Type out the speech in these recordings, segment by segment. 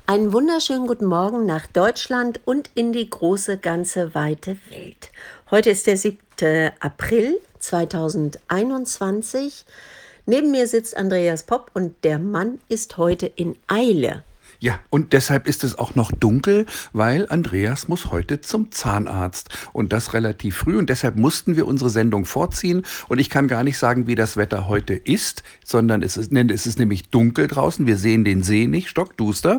Einen wunderschönen guten Morgen nach Deutschland und in die große, ganze, weite Welt. Heute ist der 7. April 2021. Neben mir sitzt Andreas Popp und der Mann ist heute in Eile. Ja, und deshalb ist es auch noch dunkel, weil Andreas muss heute zum Zahnarzt und das relativ früh und deshalb mussten wir unsere Sendung vorziehen und ich kann gar nicht sagen, wie das Wetter heute ist, sondern es ist nämlich dunkel draußen, wir sehen den See nicht, stockduster,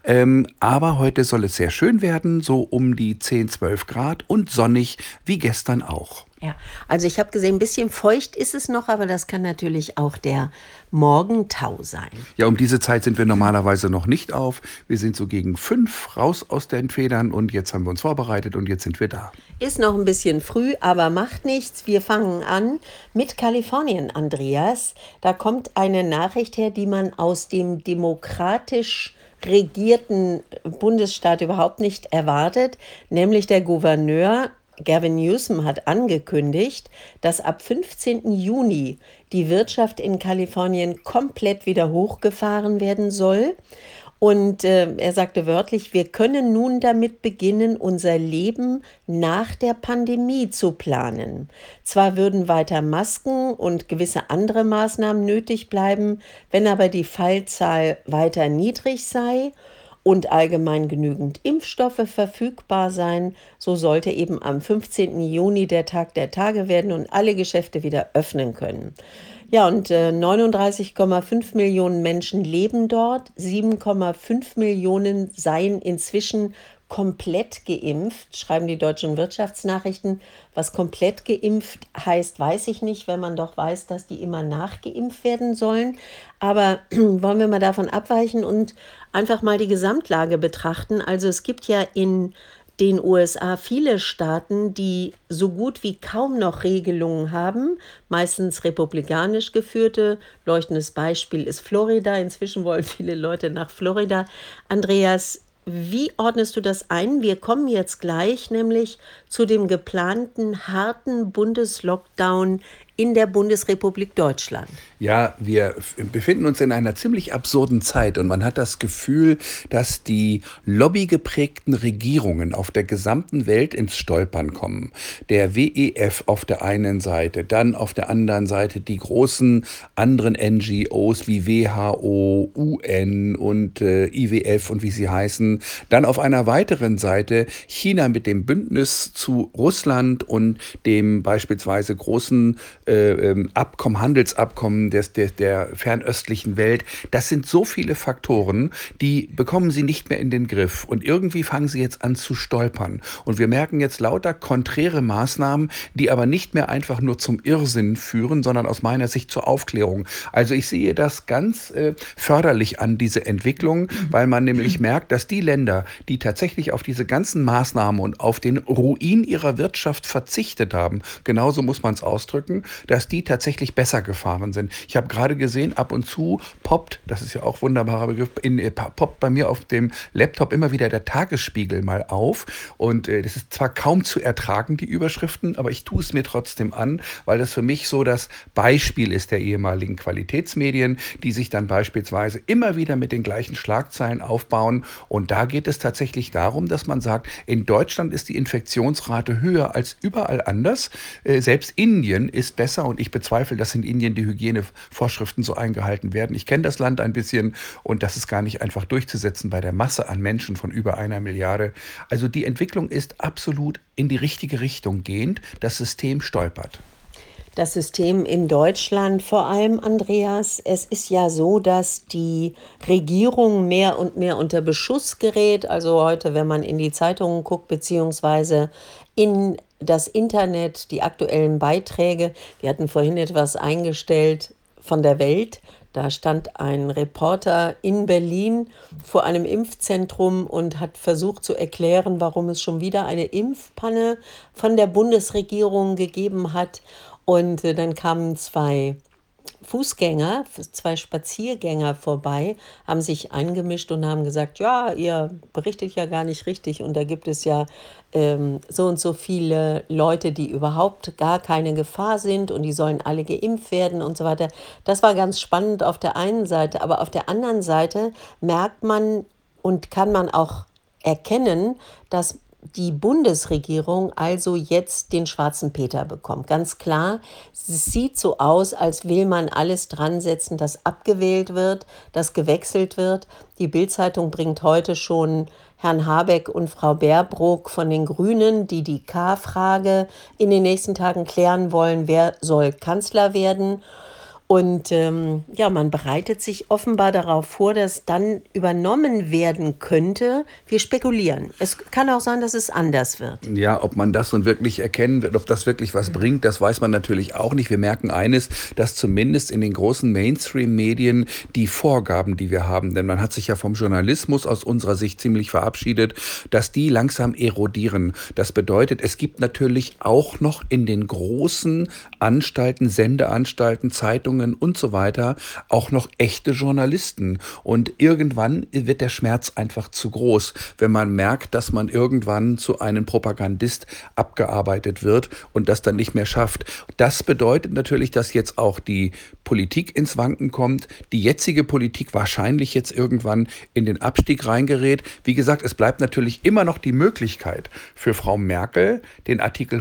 aber heute soll es sehr schön werden, so um die 10, 12 Grad und sonnig wie gestern auch. Ja, also ich habe gesehen, ein bisschen feucht ist es noch, aber das kann natürlich auch der Morgentau sein. Ja, um diese Zeit sind wir normalerweise noch nicht auf. Wir sind so gegen 5 raus aus den Federn und jetzt haben wir uns vorbereitet und jetzt sind wir da. Ist noch ein bisschen früh, aber macht nichts. Wir fangen an mit Kalifornien, Andreas. Da kommt eine Nachricht her, die man aus dem demokratisch regierten Bundesstaat überhaupt nicht erwartet, nämlich der Gouverneur Gavin Newsom hat angekündigt, dass ab 15. Juni die Wirtschaft in Kalifornien komplett wieder hochgefahren werden soll. Und er sagte wörtlich, wir können nun damit beginnen, unser Leben nach der Pandemie zu planen. Zwar würden weiter Masken und gewisse andere Maßnahmen nötig bleiben, wenn aber die Fallzahl weiter niedrig sei und allgemein genügend Impfstoffe verfügbar sein, so sollte eben am 15. Juni der Tag der Tage werden und alle Geschäfte wieder öffnen können. Ja, und 39,5 Millionen Menschen leben dort. 7,5 Millionen seien inzwischen komplett geimpft, schreiben die deutschen Wirtschaftsnachrichten. Was komplett geimpft heißt, weiß ich nicht, wenn man doch weiß, dass die immer nachgeimpft werden sollen. Aber wollen wir mal davon abweichen und einfach mal die Gesamtlage betrachten. Also es gibt ja in den USA viele Staaten, die so gut wie kaum noch Regelungen haben, meistens republikanisch geführte. Leuchtendes Beispiel ist Florida. Inzwischen wollen viele Leute nach Florida. Andreas, wie ordnest du das ein? Wir kommen jetzt gleich nämlich zu dem geplanten harten Bundeslockdown in der Bundesrepublik Deutschland. Ja, wir befinden uns in einer ziemlich absurden Zeit und man hat das Gefühl, dass die lobbygeprägten Regierungen auf der gesamten Welt ins Stolpern kommen. Der WEF auf der einen Seite, dann auf der anderen Seite die großen anderen NGOs wie WHO, UN und IWF und wie sie heißen. Dann auf einer weiteren Seite China mit dem Bündnis zu Russland und dem beispielsweise großen Handelsabkommen der fernöstlichen Welt. Das sind so viele Faktoren, die bekommen sie nicht mehr in den Griff. Und irgendwie fangen sie jetzt an zu stolpern. Und wir merken jetzt lauter konträre Maßnahmen, die aber nicht mehr einfach nur zum Irrsinn führen, sondern aus meiner Sicht zur Aufklärung. Also ich sehe das ganz förderlich an, diese Entwicklung, weil man nämlich merkt, dass die Länder, die tatsächlich auf diese ganzen Maßnahmen und auf den Ruin ihrer Wirtschaft verzichtet haben, genauso muss man es ausdrücken, dass die tatsächlich besser gefahren sind. Ich habe gerade gesehen, ab und zu poppt, das ist ja auch ein wunderbarer Begriff, poppt bei mir auf dem Laptop immer wieder der Tagesspiegel mal auf. Und das ist zwar kaum zu ertragen, die Überschriften, aber ich tue es mir trotzdem an, weil das für mich so das Beispiel ist der ehemaligen Qualitätsmedien, die sich dann beispielsweise immer wieder mit den gleichen Schlagzeilen aufbauen. Und da geht es tatsächlich darum, dass man sagt, in Deutschland ist die Infektionsrate höher als überall anders. Selbst Indien ist besser und ich bezweifle, dass in Indien die Hygienevorschriften so eingehalten werden. Ich kenne das Land ein bisschen und das ist gar nicht einfach durchzusetzen bei der Masse an Menschen von über 1 Milliarde. Also die Entwicklung ist absolut in die richtige Richtung gehend. Das System stolpert. Das System in Deutschland vor allem, Andreas. Es ist ja so, dass die Regierung mehr und mehr unter Beschuss gerät. Also heute, wenn man in die Zeitungen guckt, beziehungsweise in das Internet, die aktuellen Beiträge. Wir hatten vorhin etwas eingestellt von der Welt. Da stand ein Reporter in Berlin vor einem Impfzentrum und hat versucht zu erklären, warum es schon wieder eine Impfpanne von der Bundesregierung gegeben hat. Und dann kamen zwei Spaziergänger vorbei, haben sich eingemischt und haben gesagt, ja, ihr berichtet ja gar nicht richtig und da gibt es ja so und so viele Leute, die überhaupt gar keine Gefahr sind und die sollen alle geimpft werden und so weiter. Das war ganz spannend auf der einen Seite, aber auf der anderen Seite merkt man und kann man auch erkennen, dass die Bundesregierung also jetzt den schwarzen Peter bekommt. Ganz klar, es sieht so aus, als will man alles dran setzen, dass abgewählt wird, dass gewechselt wird. Die Bild-Zeitung bringt heute schon Herrn Habeck und Frau Baerbock von den Grünen, die die K-Frage in den nächsten Tagen klären wollen, wer soll Kanzler werden. Und ja, man bereitet sich offenbar darauf vor, dass dann übernommen werden könnte. Wir spekulieren. Es kann auch sein, dass es anders wird. Ja, ob man das nun wirklich erkennen wird, ob das wirklich was bringt, das weiß man natürlich auch nicht. Wir merken eines, dass zumindest in den großen Mainstream-Medien die Vorgaben, die wir haben, denn man hat sich ja vom Journalismus aus unserer Sicht ziemlich verabschiedet, dass die langsam erodieren. Das bedeutet, es gibt natürlich auch noch in den großen Anstalten, Sendeanstalten, Zeitungen und so weiter auch noch echte Journalisten. Und irgendwann wird der Schmerz einfach zu groß, wenn man merkt, dass man irgendwann zu einem Propagandist abgearbeitet wird und das dann nicht mehr schafft. Das bedeutet natürlich, dass jetzt auch die Politik ins Wanken kommt, die jetzige Politik wahrscheinlich jetzt irgendwann in den Abstieg reingerät. Wie gesagt, es bleibt natürlich immer noch die Möglichkeit für Frau Merkel, den Artikel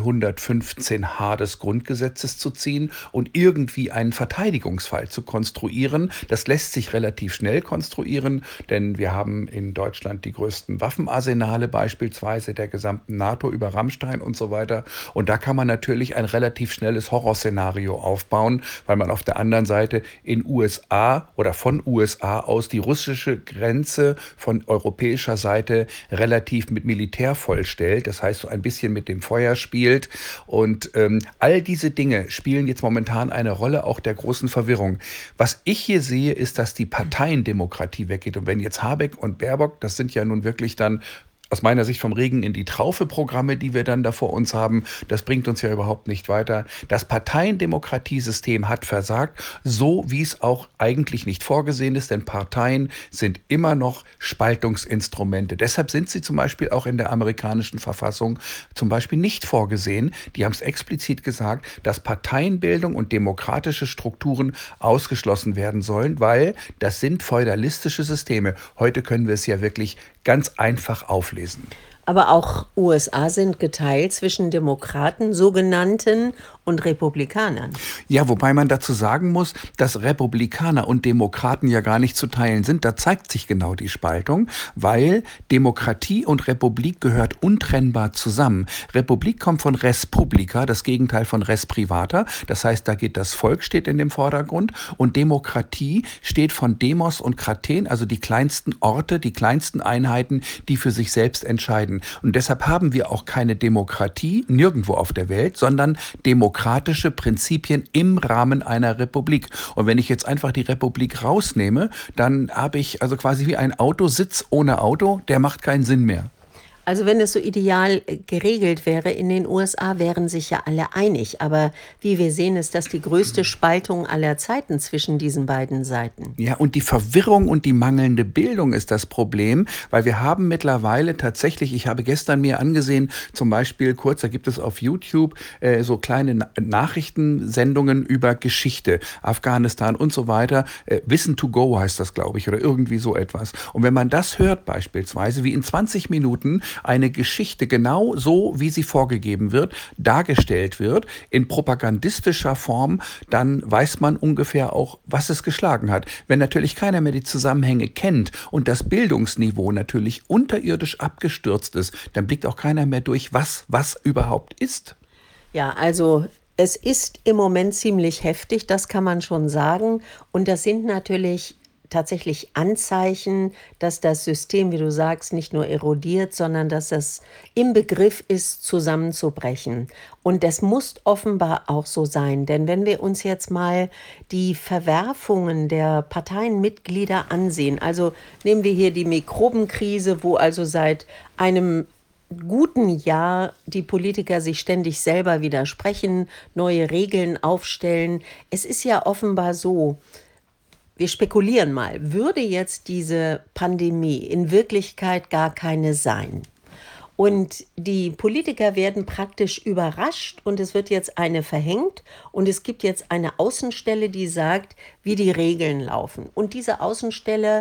115h des Grundgesetzes zu ziehen und irgendwie einen Verteidigungsfall zu konstruieren. Das lässt sich relativ schnell konstruieren, denn wir haben in Deutschland die größten Waffenarsenale beispielsweise der gesamten NATO über Rammstein und so weiter. Und da kann man natürlich ein relativ schnelles Horrorszenario aufbauen, weil man auf der anderen Seite in USA oder von USA aus die russische Grenze von europäischer Seite relativ mit Militär vollstellt. Das heißt, so ein bisschen mit dem Feuer spielt. Und all diese Dinge spielen jetzt momentan eine Rolle auch der großen Verwirrung. Was ich hier sehe, ist, dass die Parteiendemokratie weggeht. Und wenn jetzt Habeck und Baerbock, das sind ja nun wirklich dann aus meiner Sicht vom Regen in die Traufe Programme, die wir dann da vor uns haben, das bringt uns ja überhaupt nicht weiter. Das Parteiendemokratiesystem hat versagt, so wie es auch eigentlich nicht vorgesehen ist, denn Parteien sind immer noch Spaltungsinstrumente. Deshalb sind sie zum Beispiel auch in der amerikanischen Verfassung zum Beispiel nicht vorgesehen. Die haben es explizit gesagt, dass Parteienbildung und demokratische Strukturen ausgeschlossen werden sollen, weil das sind feudalistische Systeme. Heute können wir es ja wirklich ganz einfach auflesen. Aber auch USA sind geteilt zwischen Demokraten, sogenannten, und Republikanern. Ja, wobei man dazu sagen muss, dass Republikaner und Demokraten ja gar nicht zu teilen sind. Da zeigt sich genau die Spaltung, weil Demokratie und Republik gehört untrennbar zusammen. Republik kommt von res publica, das Gegenteil von res privata. Das heißt, da geht das Volk, steht in dem Vordergrund. Und Demokratie steht von Demos und Kraten, also die kleinsten Orte, die kleinsten Einheiten, die für sich selbst entscheiden. Und deshalb haben wir auch keine Demokratie nirgendwo auf der Welt, sondern demokratische Prinzipien im Rahmen einer Republik. Und wenn ich jetzt einfach die Republik rausnehme, dann habe ich also quasi wie ein Autositz ohne Auto, der macht keinen Sinn mehr. Also wenn es so ideal geregelt wäre in den USA, wären sich ja alle einig. Aber wie wir sehen, ist das die größte Spaltung aller Zeiten zwischen diesen beiden Seiten. Ja, und die Verwirrung und die mangelnde Bildung ist das Problem, weil wir haben mittlerweile tatsächlich, ich habe gestern mir angesehen, zum Beispiel kurz, da gibt es auf YouTube so kleine Nachrichtensendungen über Geschichte, Afghanistan und so weiter. Wissen to go heißt das, glaube ich, oder irgendwie so etwas. Und wenn man das hört beispielsweise, wie in 20 Minuten eine Geschichte genau so, wie sie vorgegeben wird, dargestellt wird, in propagandistischer Form, dann weiß man ungefähr auch, was es geschlagen hat. Wenn natürlich keiner mehr die Zusammenhänge kennt und das Bildungsniveau natürlich unterirdisch abgestürzt ist, dann blickt auch keiner mehr durch, was überhaupt ist. Ja, also es ist im Moment ziemlich heftig, das kann man schon sagen. Und das sind natürlich tatsächlich Anzeichen, dass das System, wie du sagst, nicht nur erodiert, sondern dass es im Begriff ist, zusammenzubrechen. Und das muss offenbar auch so sein, denn wenn wir uns jetzt mal die Verwerfungen der Parteienmitglieder ansehen, also nehmen wir hier die Mikrobenkrise, wo also seit einem guten Jahr die Politiker sich ständig selber widersprechen, neue Regeln aufstellen. Es ist ja offenbar so, wir spekulieren mal, würde jetzt diese Pandemie in Wirklichkeit gar keine sein? Und die Politiker werden praktisch überrascht und es wird jetzt eine verhängt und es gibt jetzt eine Außenstelle, die sagt, wie die Regeln laufen. Und diese Außenstelle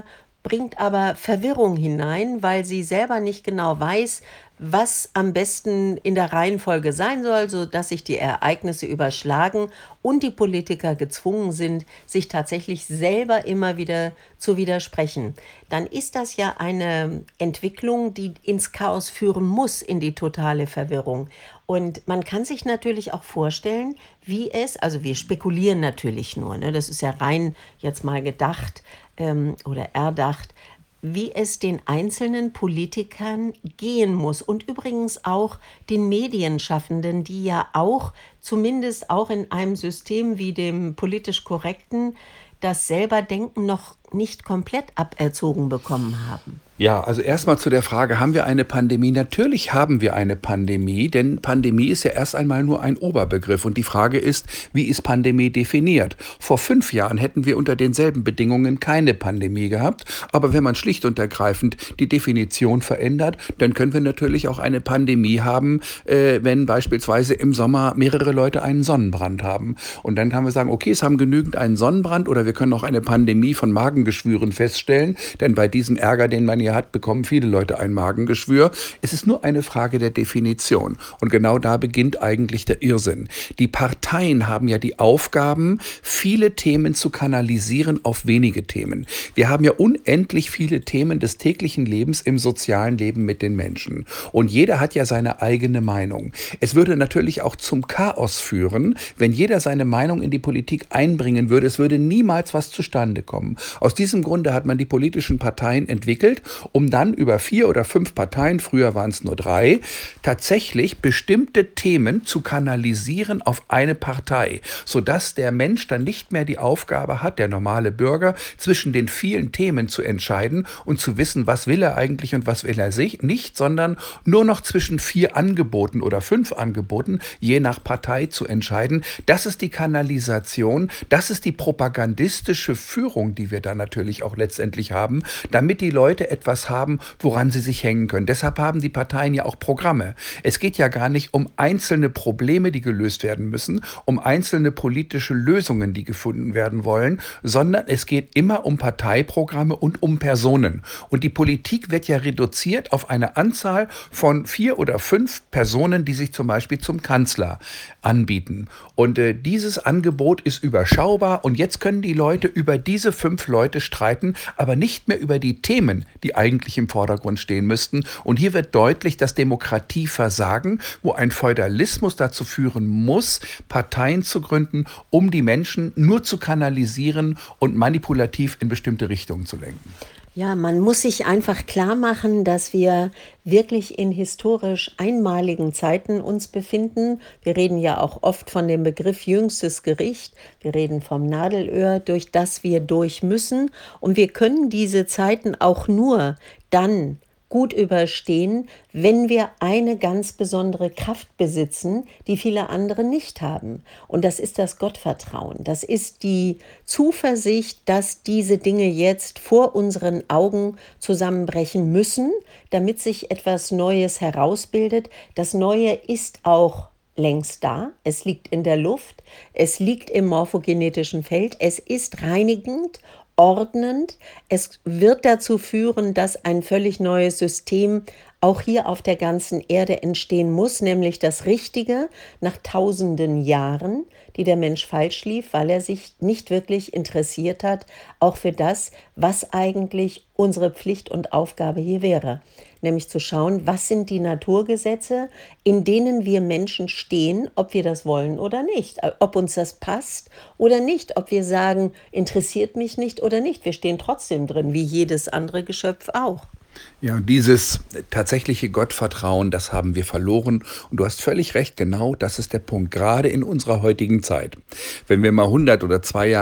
bringt aber Verwirrung hinein, weil sie selber nicht genau weiß, was am besten in der Reihenfolge sein soll, sodass sich die Ereignisse überschlagen und die Politiker gezwungen sind, sich tatsächlich selber immer wieder zu widersprechen. Dann ist das ja eine Entwicklung, die ins Chaos führen muss, in die totale Verwirrung. Und man kann sich natürlich auch vorstellen, wie es, also wir spekulieren natürlich nur, ne, das ist ja rein jetzt mal gedacht oder erdacht, wie es den einzelnen Politikern gehen muss und übrigens auch den Medienschaffenden, die ja auch, zumindest auch in einem System wie dem politisch korrekten, das selber Denken noch nicht komplett aberzogen bekommen haben. Ja, also erstmal zu der Frage, haben wir eine Pandemie? Natürlich haben wir eine Pandemie, denn Pandemie ist ja erst einmal nur ein Oberbegriff. Und die Frage ist, wie ist Pandemie definiert? Vor 5 Jahren hätten wir unter denselben Bedingungen keine Pandemie gehabt. Aber wenn man schlicht und ergreifend die Definition verändert, dann können wir natürlich auch eine Pandemie haben, wenn beispielsweise im Sommer mehrere Leute einen Sonnenbrand haben. Und dann kann man sagen, okay, es haben genügend einen Sonnenbrand oder wir können auch eine Pandemie von Magengeschwüren feststellen. Denn bei diesem Ärger, den man hat, bekommen viele Leute ein Magengeschwür. Es ist nur eine Frage der Definition. Und genau da beginnt eigentlich der Irrsinn. Die Parteien haben ja die Aufgaben, viele Themen zu kanalisieren auf wenige Themen. Wir haben ja unendlich viele Themen des täglichen Lebens im sozialen Leben mit den Menschen. Und jeder hat ja seine eigene Meinung. Es würde natürlich auch zum Chaos führen, wenn jeder seine Meinung in die Politik einbringen würde. Es würde niemals was zustande kommen. Aus diesem Grunde hat man die politischen Parteien entwickelt, um dann über 4 oder 5 Parteien, früher waren es nur 3, tatsächlich bestimmte Themen zu kanalisieren auf eine Partei, sodass der Mensch dann nicht mehr die Aufgabe hat, der normale Bürger, zwischen den vielen Themen zu entscheiden und zu wissen, was will er eigentlich und was will er sich nicht, sondern nur noch zwischen 4 Angeboten oder 5 Angeboten, je nach Partei zu entscheiden. Das ist die Kanalisation, das ist die propagandistische Führung, die wir da natürlich auch letztendlich haben, damit die Leute etwas haben, woran sie sich hängen können. Deshalb haben die Parteien ja auch Programme. Es geht ja gar nicht um einzelne Probleme, die gelöst werden müssen, um einzelne politische Lösungen, die gefunden werden wollen, sondern es geht immer um Parteiprogramme und um Personen. Und die Politik wird ja reduziert auf eine Anzahl von 4 oder 5 Personen, die sich zum Beispiel zum Kanzler anbieten. Und dieses Angebot ist überschaubar und jetzt können die Leute über diese 5 Leute streiten, aber nicht mehr über die Themen, die eigentlich im Vordergrund stehen müssten. Und hier wird deutlich das Demokratieversagen, wo ein Feudalismus dazu führen muss, Parteien zu gründen, um die Menschen nur zu kanalisieren und manipulativ in bestimmte Richtungen zu lenken. Ja, man muss sich einfach klar machen, dass wir wirklich in historisch einmaligen Zeiten uns befinden. Wir reden ja auch oft von dem Begriff jüngstes Gericht. Wir reden vom Nadelöhr, durch das wir durch müssen. Und wir können diese Zeiten auch nur dann gut überstehen, wenn wir eine ganz besondere Kraft besitzen, die viele andere nicht haben. Und das ist das Gottvertrauen. Das ist die Zuversicht, dass diese Dinge jetzt vor unseren Augen zusammenbrechen müssen, damit sich etwas Neues herausbildet. Das Neue ist auch längst da. Es liegt in der Luft. Es liegt im morphogenetischen Feld. Es ist reinigend, ordnend. Es wird dazu führen, dass ein völlig neues System auch hier auf der ganzen Erde entstehen muss, nämlich das Richtige nach tausenden Jahren, die der Mensch falsch lief, weil er sich nicht wirklich interessiert hat, auch für das, was eigentlich unsere Pflicht und Aufgabe hier wäre. Nämlich zu schauen, was sind die Naturgesetze, in denen wir Menschen stehen, ob wir das wollen oder nicht, ob uns das passt oder nicht, ob wir sagen, interessiert mich nicht oder nicht. Wir stehen trotzdem drin, wie jedes andere Geschöpf auch. Ja, und dieses tatsächliche Gottvertrauen, das haben wir verloren. Und du hast völlig recht, genau das ist der Punkt, gerade in unserer heutigen Zeit. Wenn wir mal 100 oder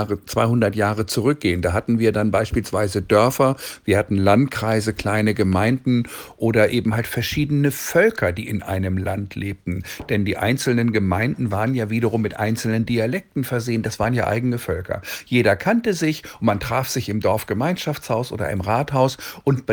200 Jahre zurückgehen, da hatten wir dann beispielsweise Dörfer, wir hatten Landkreise, kleine Gemeinden oder eben halt verschiedene Völker, die in einem Land lebten. Denn die einzelnen Gemeinden waren ja wiederum mit einzelnen Dialekten versehen, das waren ja eigene Völker. Jeder kannte sich und man traf sich im Dorfgemeinschaftshaus oder im Rathaus und man sprach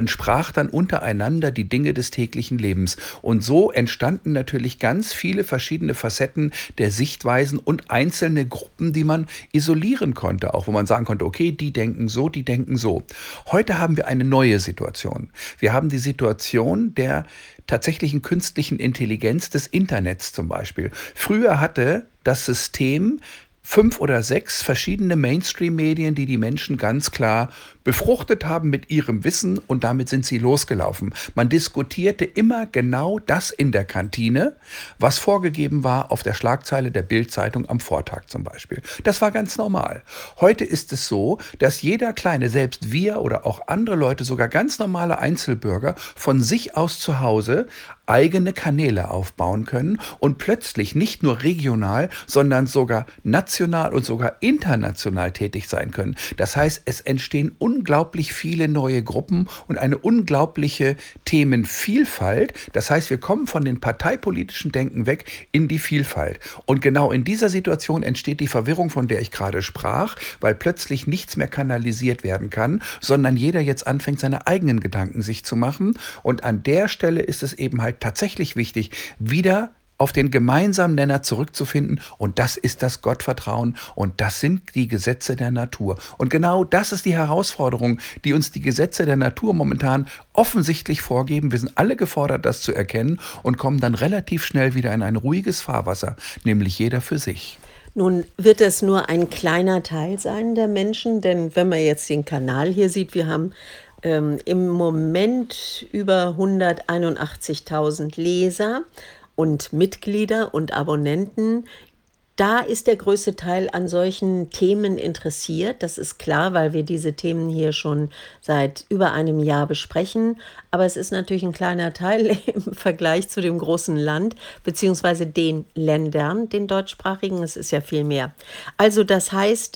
besprach dann untereinander die Dinge des täglichen Lebens. Und so entstanden natürlich ganz viele verschiedene Facetten der Sichtweisen und einzelne Gruppen, die man isolieren konnte, auch wo man sagen konnte, okay, die denken so, die denken so. Heute haben wir eine neue Situation. Wir haben die Situation der tatsächlichen künstlichen Intelligenz des Internets zum Beispiel. Früher hatte das System 5 oder 6 verschiedene Mainstream-Medien, die die Menschen ganz klar befruchtet haben mit ihrem Wissen, und damit sind sie losgelaufen. Man diskutierte immer genau das in der Kantine, was vorgegeben war auf der Schlagzeile der Bild-Zeitung am Vortag zum Beispiel. Das war ganz normal. Heute ist es so, dass jeder Kleine, selbst wir oder auch andere Leute, sogar ganz normale Einzelbürger, von sich aus zu Hause eigene Kanäle aufbauen können und plötzlich nicht nur regional, sondern sogar national und sogar international tätig sein können. Das heißt, es entstehen unglaublich viele neue Gruppen und eine unglaubliche Themenvielfalt. Das heißt, wir kommen von den parteipolitischen Denken weg in die Vielfalt. Und genau in dieser Situation entsteht die Verwirrung, von der ich gerade sprach, weil plötzlich nichts mehr kanalisiert werden kann, sondern jeder jetzt anfängt, seine eigenen Gedanken sich zu machen. Und an der Stelle ist es eben halt tatsächlich wichtig, wieder auf den gemeinsamen Nenner zurückzufinden, und das ist das Gottvertrauen und das sind die Gesetze der Natur. Und genau das ist die Herausforderung, die uns die Gesetze der Natur momentan offensichtlich vorgeben. Wir sind alle gefordert, das zu erkennen, und kommen dann relativ schnell wieder in ein ruhiges Fahrwasser, nämlich jeder für sich. Nun wird es nur ein kleiner Teil sein der Menschen, denn wenn man jetzt den Kanal hier sieht, wir haben im Moment über 181.000 Leser und Mitglieder und Abonnenten. Da ist der größte Teil an solchen Themen interessiert. Das ist klar, weil wir diese Themen hier schon seit über einem Jahr besprechen. Aber es ist natürlich ein kleiner Teil im Vergleich zu dem großen Land, beziehungsweise den Ländern, den deutschsprachigen. Es ist ja viel mehr. Also das heißt,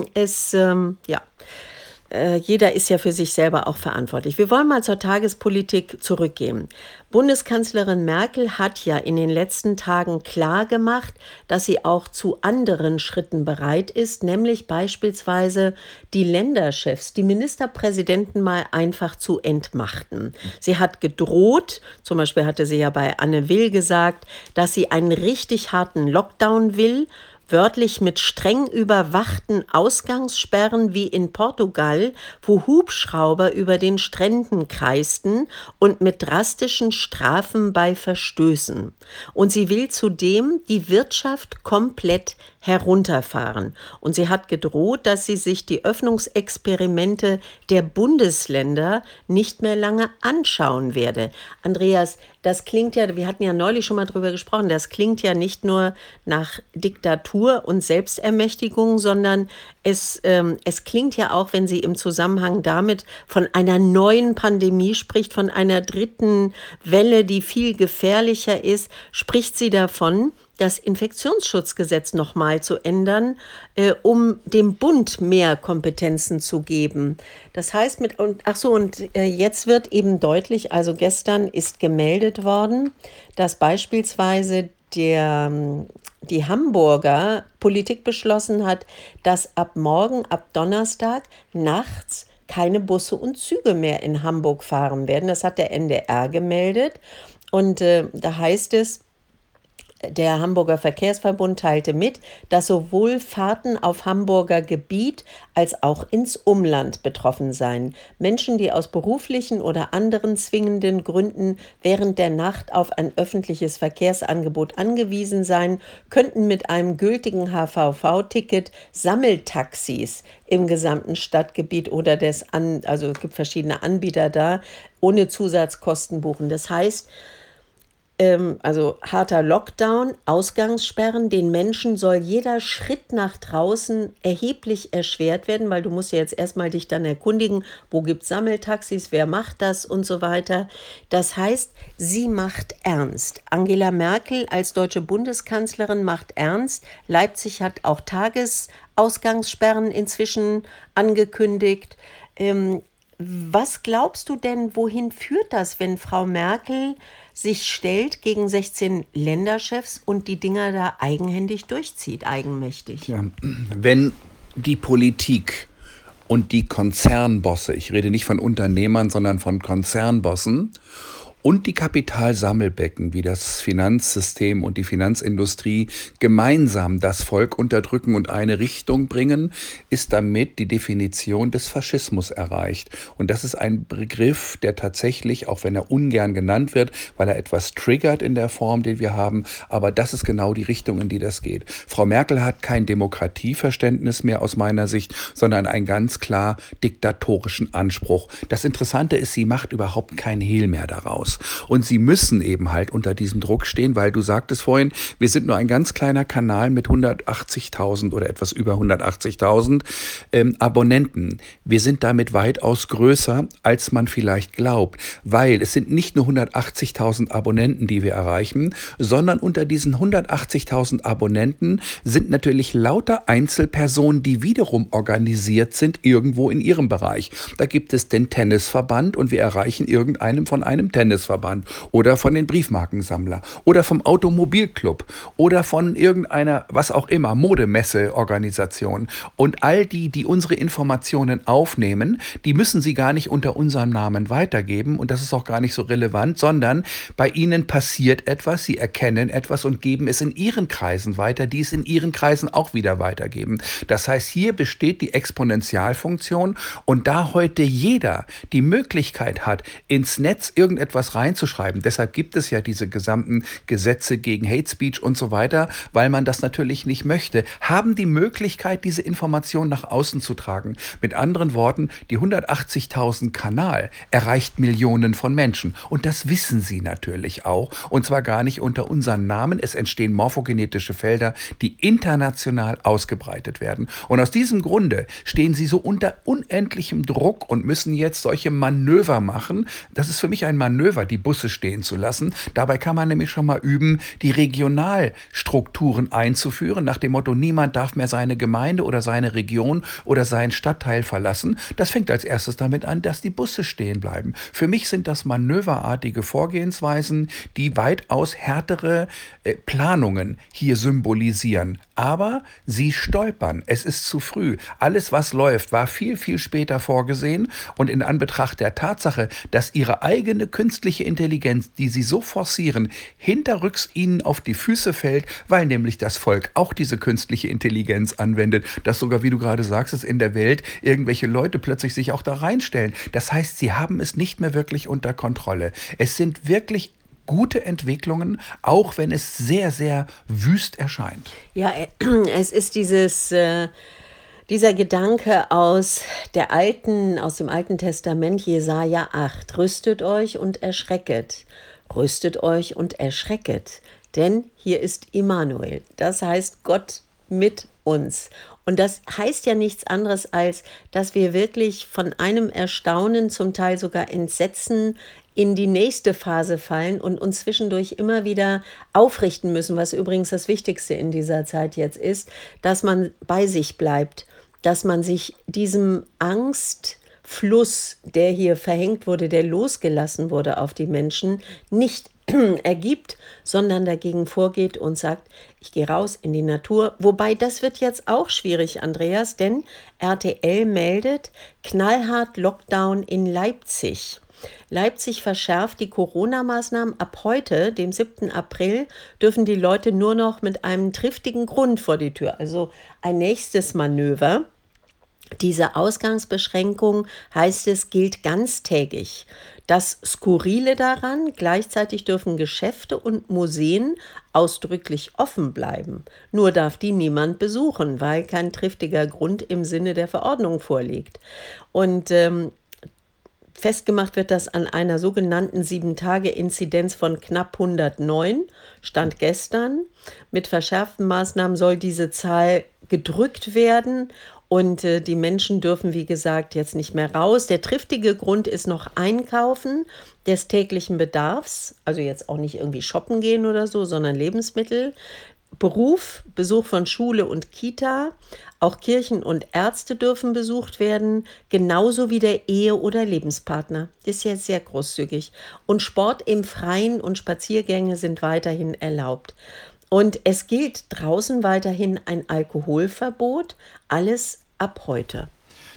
jeder ist ja für sich selber auch verantwortlich. Wir wollen mal zur Tagespolitik zurückgehen. Bundeskanzlerin Merkel hat ja in den letzten Tagen klar gemacht, dass sie auch zu anderen Schritten bereit ist, nämlich beispielsweise die Länderchefs, die Ministerpräsidenten mal einfach zu entmachten. Sie hat gedroht, zum Beispiel hatte sie ja bei Anne Will gesagt, dass sie einen richtig harten Lockdown will, wörtlich mit streng überwachten Ausgangssperren wie in Portugal, wo Hubschrauber über den Stränden kreisten, und mit drastischen Strafen bei Verstößen. Und sie will zudem die Wirtschaft komplett herunterfahren. Und sie hat gedroht, dass sie sich die Öffnungsexperimente der Bundesländer nicht mehr lange anschauen werde. Andreas, das klingt ja, wir hatten ja neulich schon mal drüber gesprochen, das klingt ja nicht nur nach Diktatur und Selbstermächtigung, sondern es klingt ja auch, wenn sie im Zusammenhang damit von einer neuen Pandemie spricht, von einer dritten Welle, die viel gefährlicher ist, spricht sie davon, das Infektionsschutzgesetz nochmal zu ändern, um dem Bund mehr Kompetenzen zu geben. Das heißt, jetzt wird eben deutlich, also gestern ist gemeldet worden, dass beispielsweise die Hamburger Politik beschlossen hat, dass ab morgen, ab Donnerstag, nachts keine Busse und Züge mehr in Hamburg fahren werden. Das hat der NDR gemeldet. Und da heißt es, der Hamburger Verkehrsverbund teilte mit, dass sowohl Fahrten auf Hamburger Gebiet als auch ins Umland betroffen seien. Menschen, die aus beruflichen oder anderen zwingenden Gründen während der Nacht auf ein öffentliches Verkehrsangebot angewiesen seien, könnten mit einem gültigen HVV-Ticket Sammeltaxis im gesamten Stadtgebiet oder es gibt verschiedene Anbieter da, ohne Zusatzkosten buchen. Das heißt, harter Lockdown, Ausgangssperren, den Menschen soll jeder Schritt nach draußen erheblich erschwert werden, weil du musst ja jetzt erstmal dich dann erkundigen, wo gibt es Sammeltaxis, wer macht das und so weiter. Das heißt, sie macht ernst. Angela Merkel als deutsche Bundeskanzlerin macht ernst. Leipzig hat auch Tagesausgangssperren inzwischen angekündigt. Was glaubst du denn, wohin führt das, wenn Frau Merkel sich stellt gegen 16 Länderchefs und die Dinger da eigenhändig durchzieht, eigenmächtig? Ja, wenn die Politik und die Konzernbosse, ich rede nicht von Unternehmern, sondern von Konzernbossen, und die Kapitalsammelbecken wie das Finanzsystem und die Finanzindustrie gemeinsam das Volk unterdrücken und eine Richtung bringen, ist damit die Definition des Faschismus erreicht. Und das ist ein Begriff, der tatsächlich, auch wenn er ungern genannt wird, weil er etwas triggert in der Form, den wir haben, aber das ist genau die Richtung, in die das geht. Frau Merkel hat kein Demokratieverständnis mehr aus meiner Sicht, sondern einen ganz klar diktatorischen Anspruch. Das Interessante ist, sie macht überhaupt keinen Hehl mehr daraus. Und sie müssen eben halt unter diesem Druck stehen, weil du sagtest vorhin, wir sind nur ein ganz kleiner Kanal mit 180.000 oder etwas über 180.000 Abonnenten. Wir sind damit weitaus größer, als man vielleicht glaubt, weil es sind nicht nur 180.000 Abonnenten, die wir erreichen, sondern unter diesen 180.000 Abonnenten sind natürlich lauter Einzelpersonen, die wiederum organisiert sind irgendwo in ihrem Bereich. Da gibt es den Tennisverband und wir erreichen irgendeinem von einem Tennisverband oder von den Briefmarkensammler oder vom Automobilclub oder von irgendeiner, was auch immer, Modemesseorganisation. Und all die, die unsere Informationen aufnehmen, die müssen sie gar nicht unter unserem Namen weitergeben und das ist auch gar nicht so relevant, sondern bei ihnen passiert etwas, sie erkennen etwas und geben es in ihren Kreisen weiter, die es in ihren Kreisen auch wieder weitergeben. Das heißt, hier besteht die Exponentialfunktion und da heute jeder die Möglichkeit hat, ins Netz irgendetwas reinzuschreiben. Deshalb gibt es ja diese gesamten Gesetze gegen Hate Speech und so weiter, weil man das natürlich nicht möchte, haben die Möglichkeit, diese Information nach außen zu tragen. Mit anderen Worten, die 180.000 Kanal erreicht Millionen von Menschen. Und das wissen sie natürlich auch. Und zwar gar nicht unter unseren Namen. Es entstehen morphogenetische Felder, die international ausgebreitet werden. Und aus diesem Grunde stehen sie so unter unendlichem Druck und müssen jetzt solche Manöver machen. Das ist für mich ein Manöver, die Busse stehen zu lassen. Dabei kann man nämlich schon mal üben, die Regionalstrukturen einzuführen, nach dem Motto, niemand darf mehr seine Gemeinde oder seine Region oder seinen Stadtteil verlassen. Das fängt als erstes damit an, dass die Busse stehen bleiben. Für mich sind das manöverartige Vorgehensweisen, die weitaus härtere Planungen hier symbolisieren. Aber sie stolpern. Es ist zu früh. Alles, was läuft, war viel, viel später vorgesehen. Und in Anbetracht der Tatsache, dass ihre eigene künstliche Intelligenz, die sie so forcieren, hinterrücks ihnen auf die Füße fällt, weil nämlich das Volk auch diese künstliche Intelligenz anwendet, dass sogar, wie du gerade sagst, es in der Welt irgendwelche Leute plötzlich sich auch da reinstellen. Das heißt, sie haben es nicht mehr wirklich unter Kontrolle. Es sind wirklich gute Entwicklungen, auch wenn es sehr, sehr wüst erscheint. Ja, es ist dieser Gedanke aus dem Alten Testament, Jesaja 8, rüstet euch und erschrecket. Rüstet euch und erschrecket, denn hier ist Immanuel. Das heißt Gott mit uns. Und das heißt ja nichts anderes, als dass wir wirklich von einem Erstaunen, zum Teil sogar Entsetzen, in die nächste Phase fallen und uns zwischendurch immer wieder aufrichten müssen, was übrigens das Wichtigste in dieser Zeit jetzt ist, dass man bei sich bleibt, dass man sich diesem Angstfluss, der hier verhängt wurde, der losgelassen wurde auf die Menschen, nicht ergibt, sondern dagegen vorgeht und sagt, ich gehe raus in die Natur. Wobei, das wird jetzt auch schwierig, Andreas, denn RTL meldet knallhart Lockdown in Leipzig. Leipzig verschärft die Corona-Maßnahmen. Ab heute, dem 7. April, dürfen die Leute nur noch mit einem triftigen Grund vor die Tür. Also ein nächstes Manöver. Diese Ausgangsbeschränkung, heißt es, gilt ganztägig. Das Skurrile daran, gleichzeitig dürfen Geschäfte und Museen ausdrücklich offen bleiben. Nur darf die niemand besuchen, weil kein triftiger Grund im Sinne der Verordnung vorliegt. Und festgemacht wird das an einer sogenannten 7-Tage-Inzidenz von knapp 109, Stand gestern. Mit verschärften Maßnahmen soll diese Zahl gedrückt werden und die Menschen dürfen, wie gesagt, jetzt nicht mehr raus. Der triftige Grund ist noch Einkaufen des täglichen Bedarfs, also jetzt auch nicht irgendwie shoppen gehen oder so, sondern Lebensmittel. Beruf, Besuch von Schule und Kita, auch Kirchen und Ärzte dürfen besucht werden, genauso wie der Ehe- oder Lebenspartner. Ist ja sehr großzügig. Und Sport im Freien und Spaziergänge sind weiterhin erlaubt. Und es gilt draußen weiterhin ein Alkoholverbot, alles ab heute.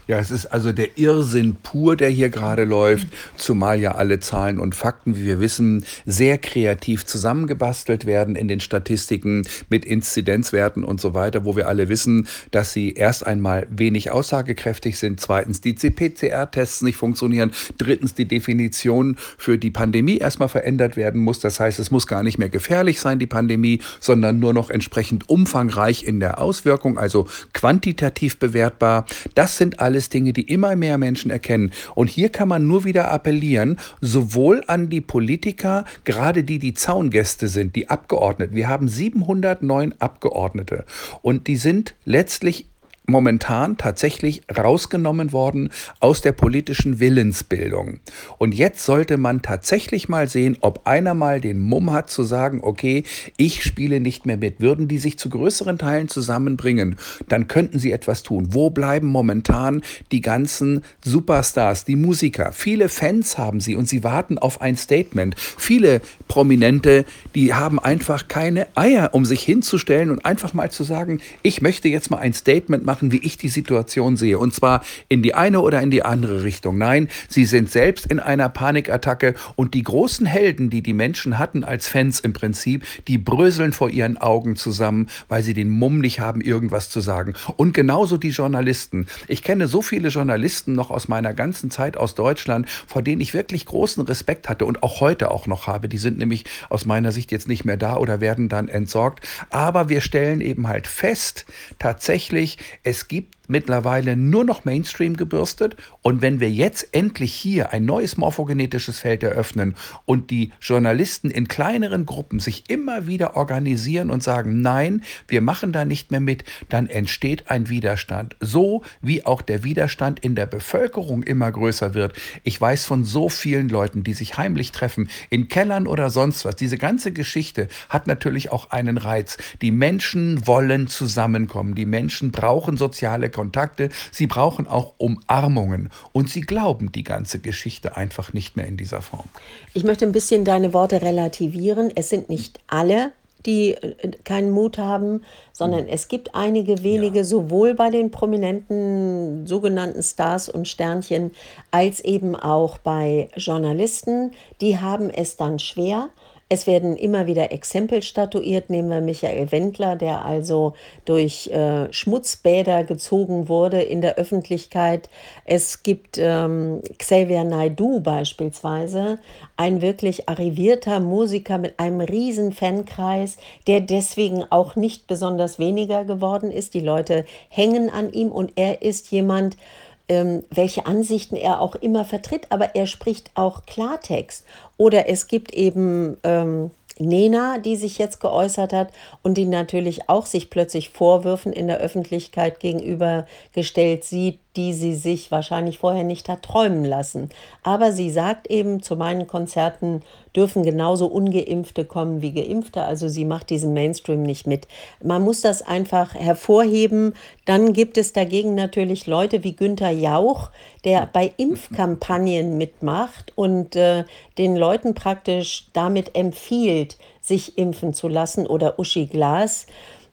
Ja, es ist also der Irrsinn pur, der hier gerade läuft, zumal ja alle Zahlen und Fakten, wie wir wissen, sehr kreativ zusammengebastelt werden in den Statistiken mit Inzidenzwerten und so weiter, wo wir alle wissen, dass sie erst einmal wenig aussagekräftig sind, zweitens die PCR-Tests nicht funktionieren, drittens die Definition für die Pandemie erstmal verändert werden muss. Das heißt, es muss gar nicht mehr gefährlich sein, die Pandemie, sondern nur noch entsprechend umfangreich in der Auswirkung, also quantitativ bewertbar. Das sind alles Dinge, die immer mehr Menschen erkennen. Und hier kann man nur wieder appellieren, sowohl an die Politiker, gerade die Zaungäste sind, die Abgeordneten. Wir haben 709 Abgeordnete und die sind letztlich momentan tatsächlich rausgenommen worden aus der politischen Willensbildung. Und jetzt sollte man tatsächlich mal sehen, ob einer mal den Mumm hat zu sagen, okay, ich spiele nicht mehr mit. Würden die sich zu größeren Teilen zusammenbringen, dann könnten sie etwas tun. Wo bleiben momentan die ganzen Superstars, die Musiker? Viele Fans haben sie und sie warten auf ein Statement. Viele Prominente, die haben einfach keine Eier, um sich hinzustellen und einfach mal zu sagen, ich möchte jetzt mal ein Statement machen, wie ich die Situation sehe. Und zwar in die eine oder in die andere Richtung. Nein, sie sind selbst in einer Panikattacke und die großen Helden, die Menschen hatten als Fans im Prinzip, die bröseln vor ihren Augen zusammen, weil sie den Mumm nicht haben, irgendwas zu sagen. Und genauso die Journalisten. Ich kenne so viele Journalisten noch aus meiner ganzen Zeit aus Deutschland, vor denen ich wirklich großen Respekt hatte und auch heute auch noch habe. Die sind nämlich aus meiner Sicht jetzt nicht mehr da oder werden dann entsorgt. Aber wir stellen eben halt fest, tatsächlich, es gibt mittlerweile nur noch Mainstream gebürstet. Und wenn wir jetzt endlich hier ein neues morphogenetisches Feld eröffnen und die Journalisten in kleineren Gruppen sich immer wieder organisieren und sagen, nein, wir machen da nicht mehr mit, dann entsteht ein Widerstand. So wie auch der Widerstand in der Bevölkerung immer größer wird. Ich weiß von so vielen Leuten, die sich heimlich treffen, in Kellern oder sonst was. Diese ganze Geschichte hat natürlich auch einen Reiz. Die Menschen wollen zusammenkommen. Die Menschen brauchen soziale Kontakte. Sie brauchen auch Umarmungen. Und sie glauben die ganze Geschichte einfach nicht mehr in dieser Form. Ich möchte ein bisschen deine Worte relativieren. Es sind nicht alle, die keinen Mut haben, sondern es gibt einige wenige, Ja. sowohl bei den prominenten sogenannten Stars und Sternchen, als eben auch bei Journalisten, die haben es dann schwer. Es werden immer wieder Exempel statuiert. Nehmen wir Michael Wendler, der also durch Schmutzbäder gezogen wurde in der Öffentlichkeit. Es gibt Xavier Naidoo beispielsweise, ein wirklich arrivierter Musiker mit einem riesen Fankreis, der deswegen auch nicht besonders weniger geworden ist. Die Leute hängen an ihm und er ist jemand, welche Ansichten er auch immer vertritt, aber er spricht auch Klartext. Oder es gibt eben Nena, die sich jetzt geäußert hat und die natürlich auch sich plötzlich Vorwürfen in der Öffentlichkeit gegenübergestellt sieht, die sie sich wahrscheinlich vorher nicht hat träumen lassen. Aber sie sagt eben, zu meinen Konzerten dürfen genauso Ungeimpfte kommen wie Geimpfte. Also sie macht diesen Mainstream nicht mit. Man muss das einfach hervorheben. Dann gibt es dagegen natürlich Leute wie Günther Jauch, der bei Impfkampagnen mitmacht und den Leuten praktisch damit empfiehlt, sich impfen zu lassen, oder Uschi Glas.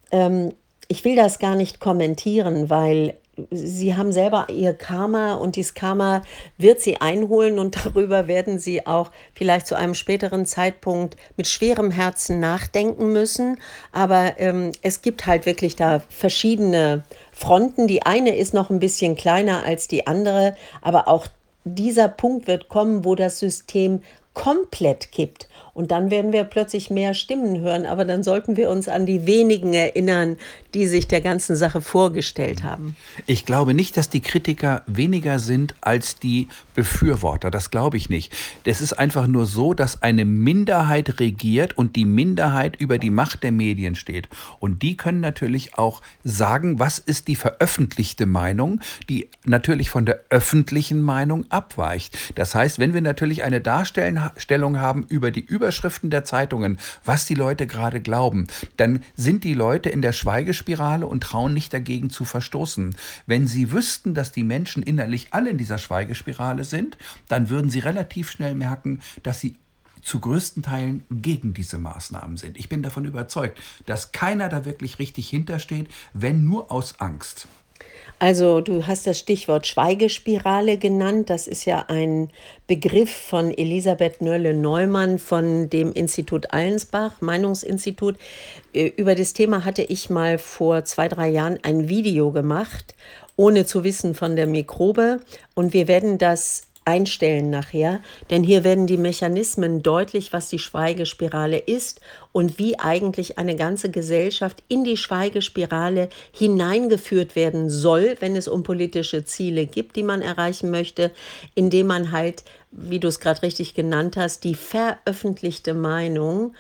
Ich will das gar nicht kommentieren, weil sie haben selber ihr Karma und dieses Karma wird sie einholen und darüber werden sie auch vielleicht zu einem späteren Zeitpunkt mit schwerem Herzen nachdenken müssen. Aber es gibt halt wirklich da verschiedene Fronten. Die eine ist noch ein bisschen kleiner als die andere, aber auch dieser Punkt wird kommen, wo das System komplett kippt. Und dann werden wir plötzlich mehr Stimmen hören, aber dann sollten wir uns an die wenigen erinnern, die sich der ganzen Sache vorgestellt haben. Ich glaube nicht, dass die Kritiker weniger sind als die Befürworter. Das glaube ich nicht. Es ist einfach nur so, dass eine Minderheit regiert und die Minderheit über die Macht der Medien steht. Und die können natürlich auch sagen, was ist die veröffentlichte Meinung, die natürlich von der öffentlichen Meinung abweicht. Das heißt, wenn wir natürlich eine Darstellung haben über die Überschriften der Zeitungen, was die Leute gerade glauben, dann sind die Leute in der Schweigespirale und trauen nicht dagegen zu verstoßen. Wenn sie wüssten, dass die Menschen innerlich alle in dieser Schweigespirale sind, dann würden sie relativ schnell merken, dass sie zu größten Teilen gegen diese Maßnahmen sind. Ich bin davon überzeugt, dass keiner da wirklich richtig hintersteht, wenn nur aus Angst. Also du hast das Stichwort Schweigespirale genannt. Das ist ja ein Begriff von Elisabeth Nörle-Neumann von dem Institut Allensbach, Meinungsinstitut. Über das Thema hatte ich mal vor 2, 3 Jahren ein Video gemacht, ohne zu wissen von der Mikrobe. Und wir werden das einstellen nachher, denn hier werden die Mechanismen deutlich, was die Schweigespirale ist und wie eigentlich eine ganze Gesellschaft in die Schweigespirale hineingeführt werden soll, wenn es um politische Ziele gibt, die man erreichen möchte, indem man halt, wie du es gerade richtig genannt hast, die veröffentlichte Meinung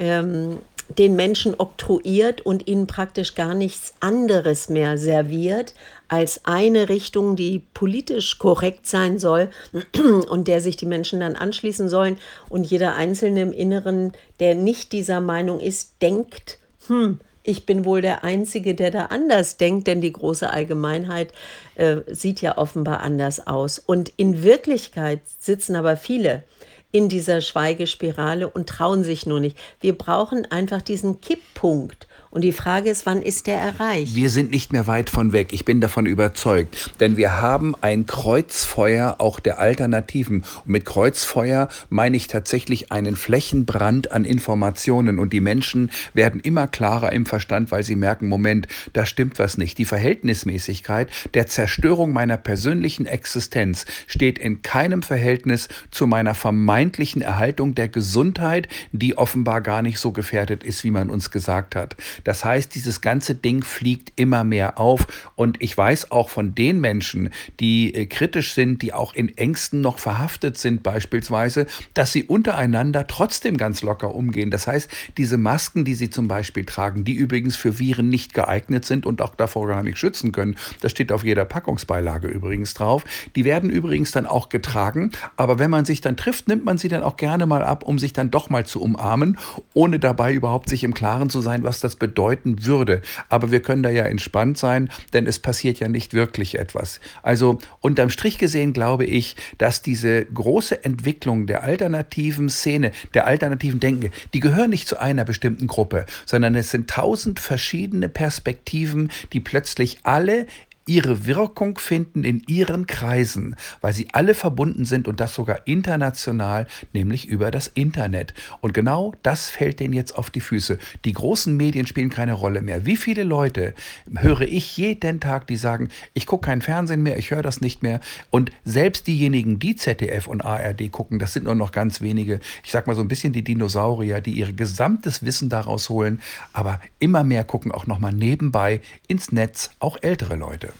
den Menschen oktroyiert und ihnen praktisch gar nichts anderes mehr serviert als eine Richtung, die politisch korrekt sein soll und der sich die Menschen dann anschließen sollen. Und jeder Einzelne im Inneren, der nicht dieser Meinung ist, denkt, ich bin wohl der Einzige, der da anders denkt, denn die große Allgemeinheit sieht ja offenbar anders aus. Und in Wirklichkeit sitzen aber viele in dieser Schweigespirale und trauen sich nur nicht. Wir brauchen einfach diesen Kipppunkt. Und die Frage ist, wann ist der erreicht? Wir sind nicht mehr weit von weg. Ich bin davon überzeugt. Denn wir haben ein Kreuzfeuer auch der Alternativen. Und mit Kreuzfeuer meine ich tatsächlich einen Flächenbrand an Informationen. Und die Menschen werden immer klarer im Verstand, weil sie merken, Moment, da stimmt was nicht. Die Verhältnismäßigkeit der Zerstörung meiner persönlichen Existenz steht in keinem Verhältnis zu meiner vermeintlichen Erhaltung der Gesundheit, die offenbar gar nicht so gefährdet ist, wie man uns gesagt hat. Das heißt, dieses ganze Ding fliegt immer mehr auf. Und ich weiß auch von den Menschen, die kritisch sind, die auch in Ängsten noch verhaftet sind beispielsweise, dass sie untereinander trotzdem ganz locker umgehen. Das heißt, diese Masken, die sie zum Beispiel tragen, die übrigens für Viren nicht geeignet sind und auch davor gar nicht schützen können, das steht auf jeder Packungsbeilage übrigens drauf, die werden übrigens dann auch getragen. Aber wenn man sich dann trifft, nimmt man sie dann auch gerne mal ab, um sich dann doch mal zu umarmen, ohne dabei überhaupt sich im Klaren zu sein, was das bedeuten würde. Aber wir können da ja entspannt sein, denn es passiert ja nicht wirklich etwas. Also unterm Strich gesehen glaube ich, dass diese große Entwicklung der alternativen Szene, der alternativen Denken, die gehören nicht zu einer bestimmten Gruppe, sondern es sind 1000 verschiedene Perspektiven, die plötzlich alle ihre Wirkung finden in ihren Kreisen, weil sie alle verbunden sind und das sogar international, nämlich über das Internet. Und genau das fällt denen jetzt auf die Füße. Die großen Medien spielen keine Rolle mehr. Wie viele Leute höre ich jeden Tag, die sagen, ich gucke kein Fernsehen mehr, ich höre das nicht mehr. Und selbst diejenigen, die ZDF und ARD gucken, das sind nur noch ganz wenige, ich sag mal so ein bisschen die Dinosaurier, die ihr gesamtes Wissen daraus holen, aber immer mehr gucken auch nochmal nebenbei ins Netz, auch ältere Leute.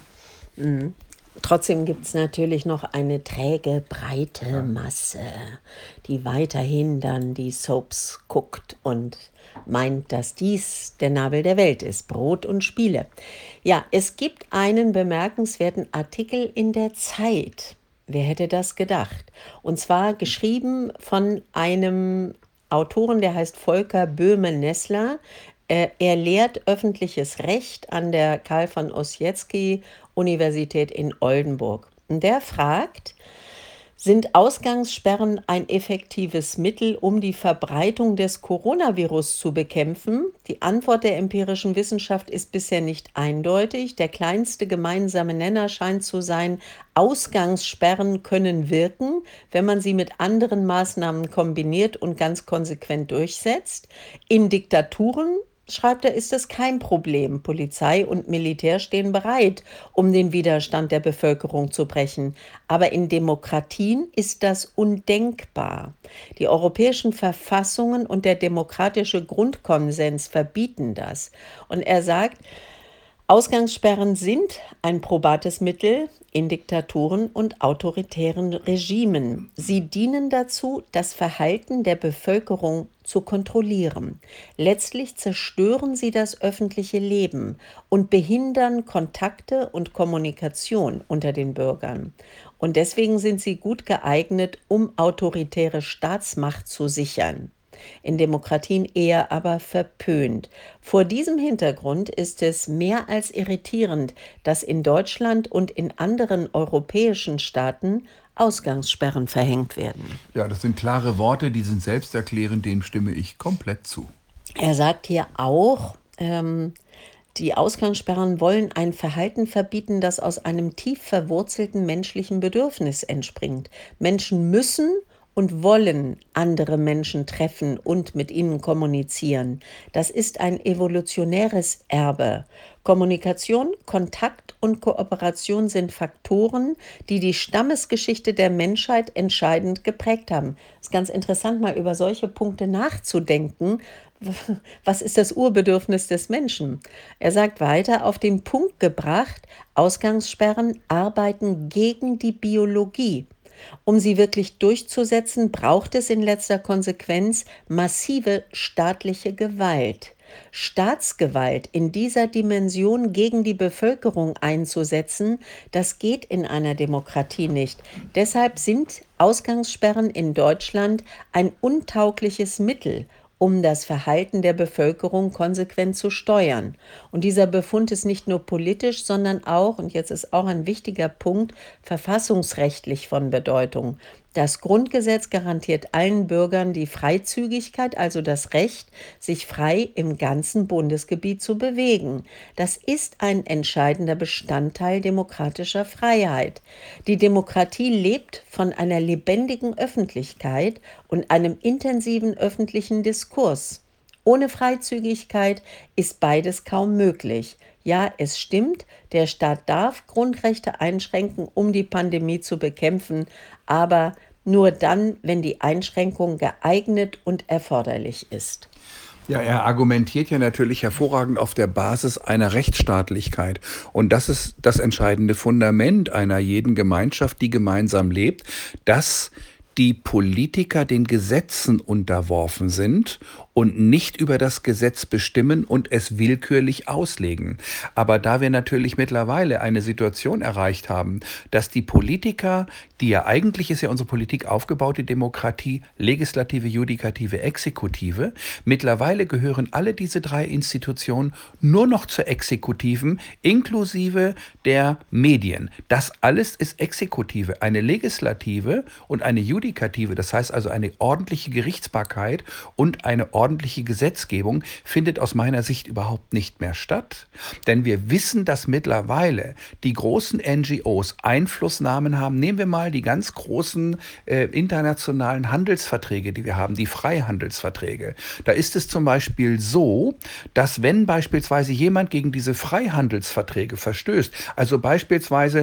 Trotzdem gibt es natürlich noch eine träge, breite Masse, die weiterhin dann die Soaps guckt und meint, dass dies der Nabel der Welt ist, Brot und Spiele. Ja, es gibt einen bemerkenswerten Artikel in der Zeit. Wer hätte das gedacht? Und zwar geschrieben von einem Autoren, der heißt Volker Böhme-Nessler. Er lehrt öffentliches Recht an der Karl von Ossietzky Universität in Oldenburg. Und der fragt, sind Ausgangssperren ein effektives Mittel, um die Verbreitung des Coronavirus zu bekämpfen? Die Antwort der empirischen Wissenschaft ist bisher nicht eindeutig. Der kleinste gemeinsame Nenner scheint zu sein, Ausgangssperren können wirken, wenn man sie mit anderen Maßnahmen kombiniert und ganz konsequent durchsetzt. In Diktaturen, schreibt er, ist es kein Problem. Polizei und Militär stehen bereit, um den Widerstand der Bevölkerung zu brechen. Aber in Demokratien ist das undenkbar. Die europäischen Verfassungen und der demokratische Grundkonsens verbieten das. Und er sagt, Ausgangssperren sind ein probates Mittel in Diktaturen und autoritären Regimen. Sie dienen dazu, das Verhalten der Bevölkerung zu kontrollieren. Letztlich zerstören sie das öffentliche Leben und behindern Kontakte und Kommunikation unter den Bürgern. Und deswegen sind sie gut geeignet, um autoritäre Staatsmacht zu sichern. In Demokratien eher aber verpönt. Vor diesem Hintergrund ist es mehr als irritierend, dass in Deutschland und in anderen europäischen Staaten Ausgangssperren verhängt werden. Ja, das sind klare Worte, die sind selbsterklärend, dem stimme ich komplett zu. Er sagt hier auch, die Ausgangssperren wollen ein Verhalten verbieten, das aus einem tief verwurzelten menschlichen Bedürfnis entspringt. Menschen müssen und wollen andere Menschen treffen und mit ihnen kommunizieren. Das ist ein evolutionäres Erbe. Kommunikation, Kontakt und Kooperation sind Faktoren, die die Stammesgeschichte der Menschheit entscheidend geprägt haben. Es ist ganz interessant, mal über solche Punkte nachzudenken. Was ist das Urbedürfnis des Menschen? Er sagt weiter, auf den Punkt gebracht, Ausgangssperren arbeiten gegen die Biologie. Um sie wirklich durchzusetzen, braucht es in letzter Konsequenz massive staatliche Gewalt. Staatsgewalt in dieser Dimension gegen die Bevölkerung einzusetzen, das geht in einer Demokratie nicht. Deshalb sind Ausgangssperren in Deutschland ein untaugliches Mittel, um das Verhalten der Bevölkerung konsequent zu steuern. Und dieser Befund ist nicht nur politisch, sondern auch, und jetzt ist auch ein wichtiger Punkt, verfassungsrechtlich von Bedeutung. Das Grundgesetz garantiert allen Bürgern die Freizügigkeit, also das Recht, sich frei im ganzen Bundesgebiet zu bewegen. Das ist ein entscheidender Bestandteil demokratischer Freiheit. Die Demokratie lebt von einer lebendigen Öffentlichkeit und einem intensiven öffentlichen Diskurs. Ohne Freizügigkeit ist beides kaum möglich. Ja, es stimmt, der Staat darf Grundrechte einschränken, um die Pandemie zu bekämpfen, aber nur dann, wenn die Einschränkung geeignet und erforderlich ist. Ja, er argumentiert ja natürlich hervorragend auf der Basis einer Rechtsstaatlichkeit. Und das ist das entscheidende Fundament einer jeden Gemeinschaft, die gemeinsam lebt, dass die Politiker den Gesetzen unterworfen sind und nicht über das Gesetz bestimmen und es willkürlich auslegen. Aber da wir natürlich mittlerweile eine Situation erreicht haben, dass die Politiker, die ja eigentlich ist ja unsere Politik aufgebaut, die Demokratie, Legislative, Judikative, Exekutive, mittlerweile gehören alle diese drei Institutionen nur noch zur Exekutiven, inklusive der Medien. Das alles ist Exekutive. Eine Legislative und eine Judikative, das heißt also eine ordentliche Gerichtsbarkeit und eine ordentliche Gesetzgebung, findet aus meiner Sicht überhaupt nicht mehr statt. Denn wir wissen, dass mittlerweile die großen NGOs Einflussnahmen haben. Nehmen wir mal die ganz großen internationalen Handelsverträge, die wir haben, die Freihandelsverträge. Da ist es zum Beispiel so, dass wenn beispielsweise jemand gegen diese Freihandelsverträge verstößt, also beispielsweise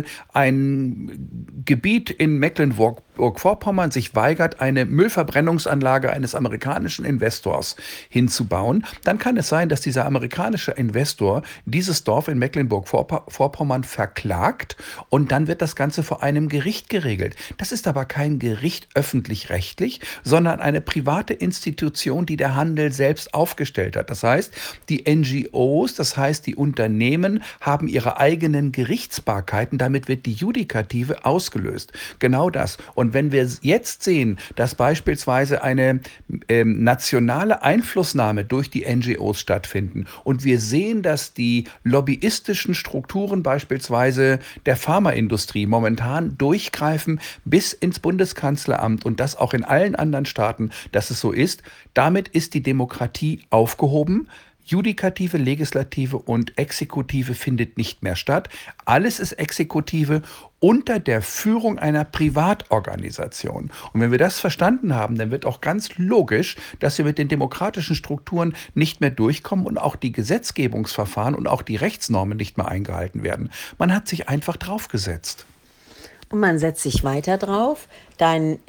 ein Gebiet in Mecklenburg-Vorpommern sich weigert, eine Müllverbrennungsanlage eines amerikanischen Investors hinzubauen, dann kann es sein, dass dieser amerikanische Investor dieses Dorf in Mecklenburg-Vorpommern verklagt und dann wird das Ganze vor einem Gericht geregelt. Das ist aber kein Gericht öffentlich-rechtlich, sondern eine private Institution, die der Handel selbst aufgestellt hat. Das heißt, die NGOs, das heißt die Unternehmen, haben ihre eigenen Gerichtsbarkeiten, damit wird die Judikative ausgelöst. Genau das. Und wenn wir jetzt sehen, dass beispielsweise eine nationale Einflussnahme durch die NGOs stattfinden und wir sehen, dass die lobbyistischen Strukturen beispielsweise der Pharmaindustrie momentan durchgreifen bis ins Bundeskanzleramt und das auch in allen anderen Staaten, dass es so ist, damit ist die Demokratie aufgehoben. Judikative, Legislative und Exekutive findet nicht mehr statt. Alles ist Exekutive unter der Führung einer Privatorganisation. Und wenn wir das verstanden haben, dann wird auch ganz logisch, dass wir mit den demokratischen Strukturen nicht mehr durchkommen und auch die Gesetzgebungsverfahren und auch die Rechtsnormen nicht mehr eingehalten werden. Man hat sich einfach draufgesetzt. Und man setzt sich weiter drauf. Dein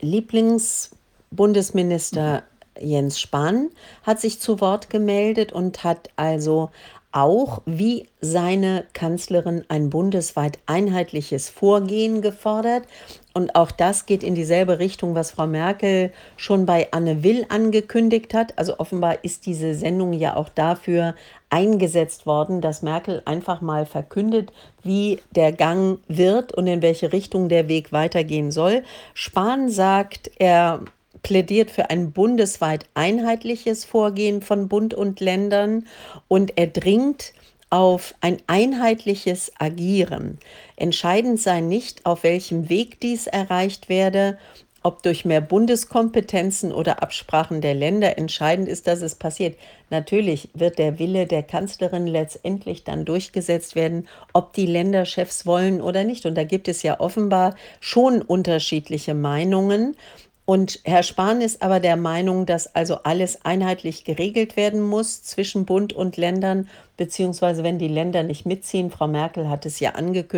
Lieblingsbundesminister Jens Spahn hat sich zu Wort gemeldet und hat also auch wie seine Kanzlerin ein bundesweit einheitliches Vorgehen gefordert. Und auch das geht in dieselbe Richtung, was Frau Merkel schon bei Anne Will angekündigt hat. Also offenbar ist diese Sendung ja auch dafür eingesetzt worden, dass Merkel einfach mal verkündet, wie der Gang wird und in welche Richtung der Weg weitergehen soll. Spahn sagt, er plädiert für ein bundesweit einheitliches Vorgehen von Bund und Ländern und er dringt auf ein einheitliches Agieren. Entscheidend sei nicht, auf welchem Weg dies erreicht werde, ob durch mehr Bundeskompetenzen oder Absprachen der Länder entscheidend ist, dass es passiert. Natürlich wird der Wille der Kanzlerin letztendlich dann durchgesetzt werden, ob die Länderchefs wollen oder nicht. Und da gibt es ja offenbar schon unterschiedliche Meinungen. Und Herr Spahn ist aber der Meinung, dass also alles einheitlich geregelt werden muss zwischen Bund und Ländern, beziehungsweise wenn die Länder nicht mitziehen, Frau Merkel hat es ja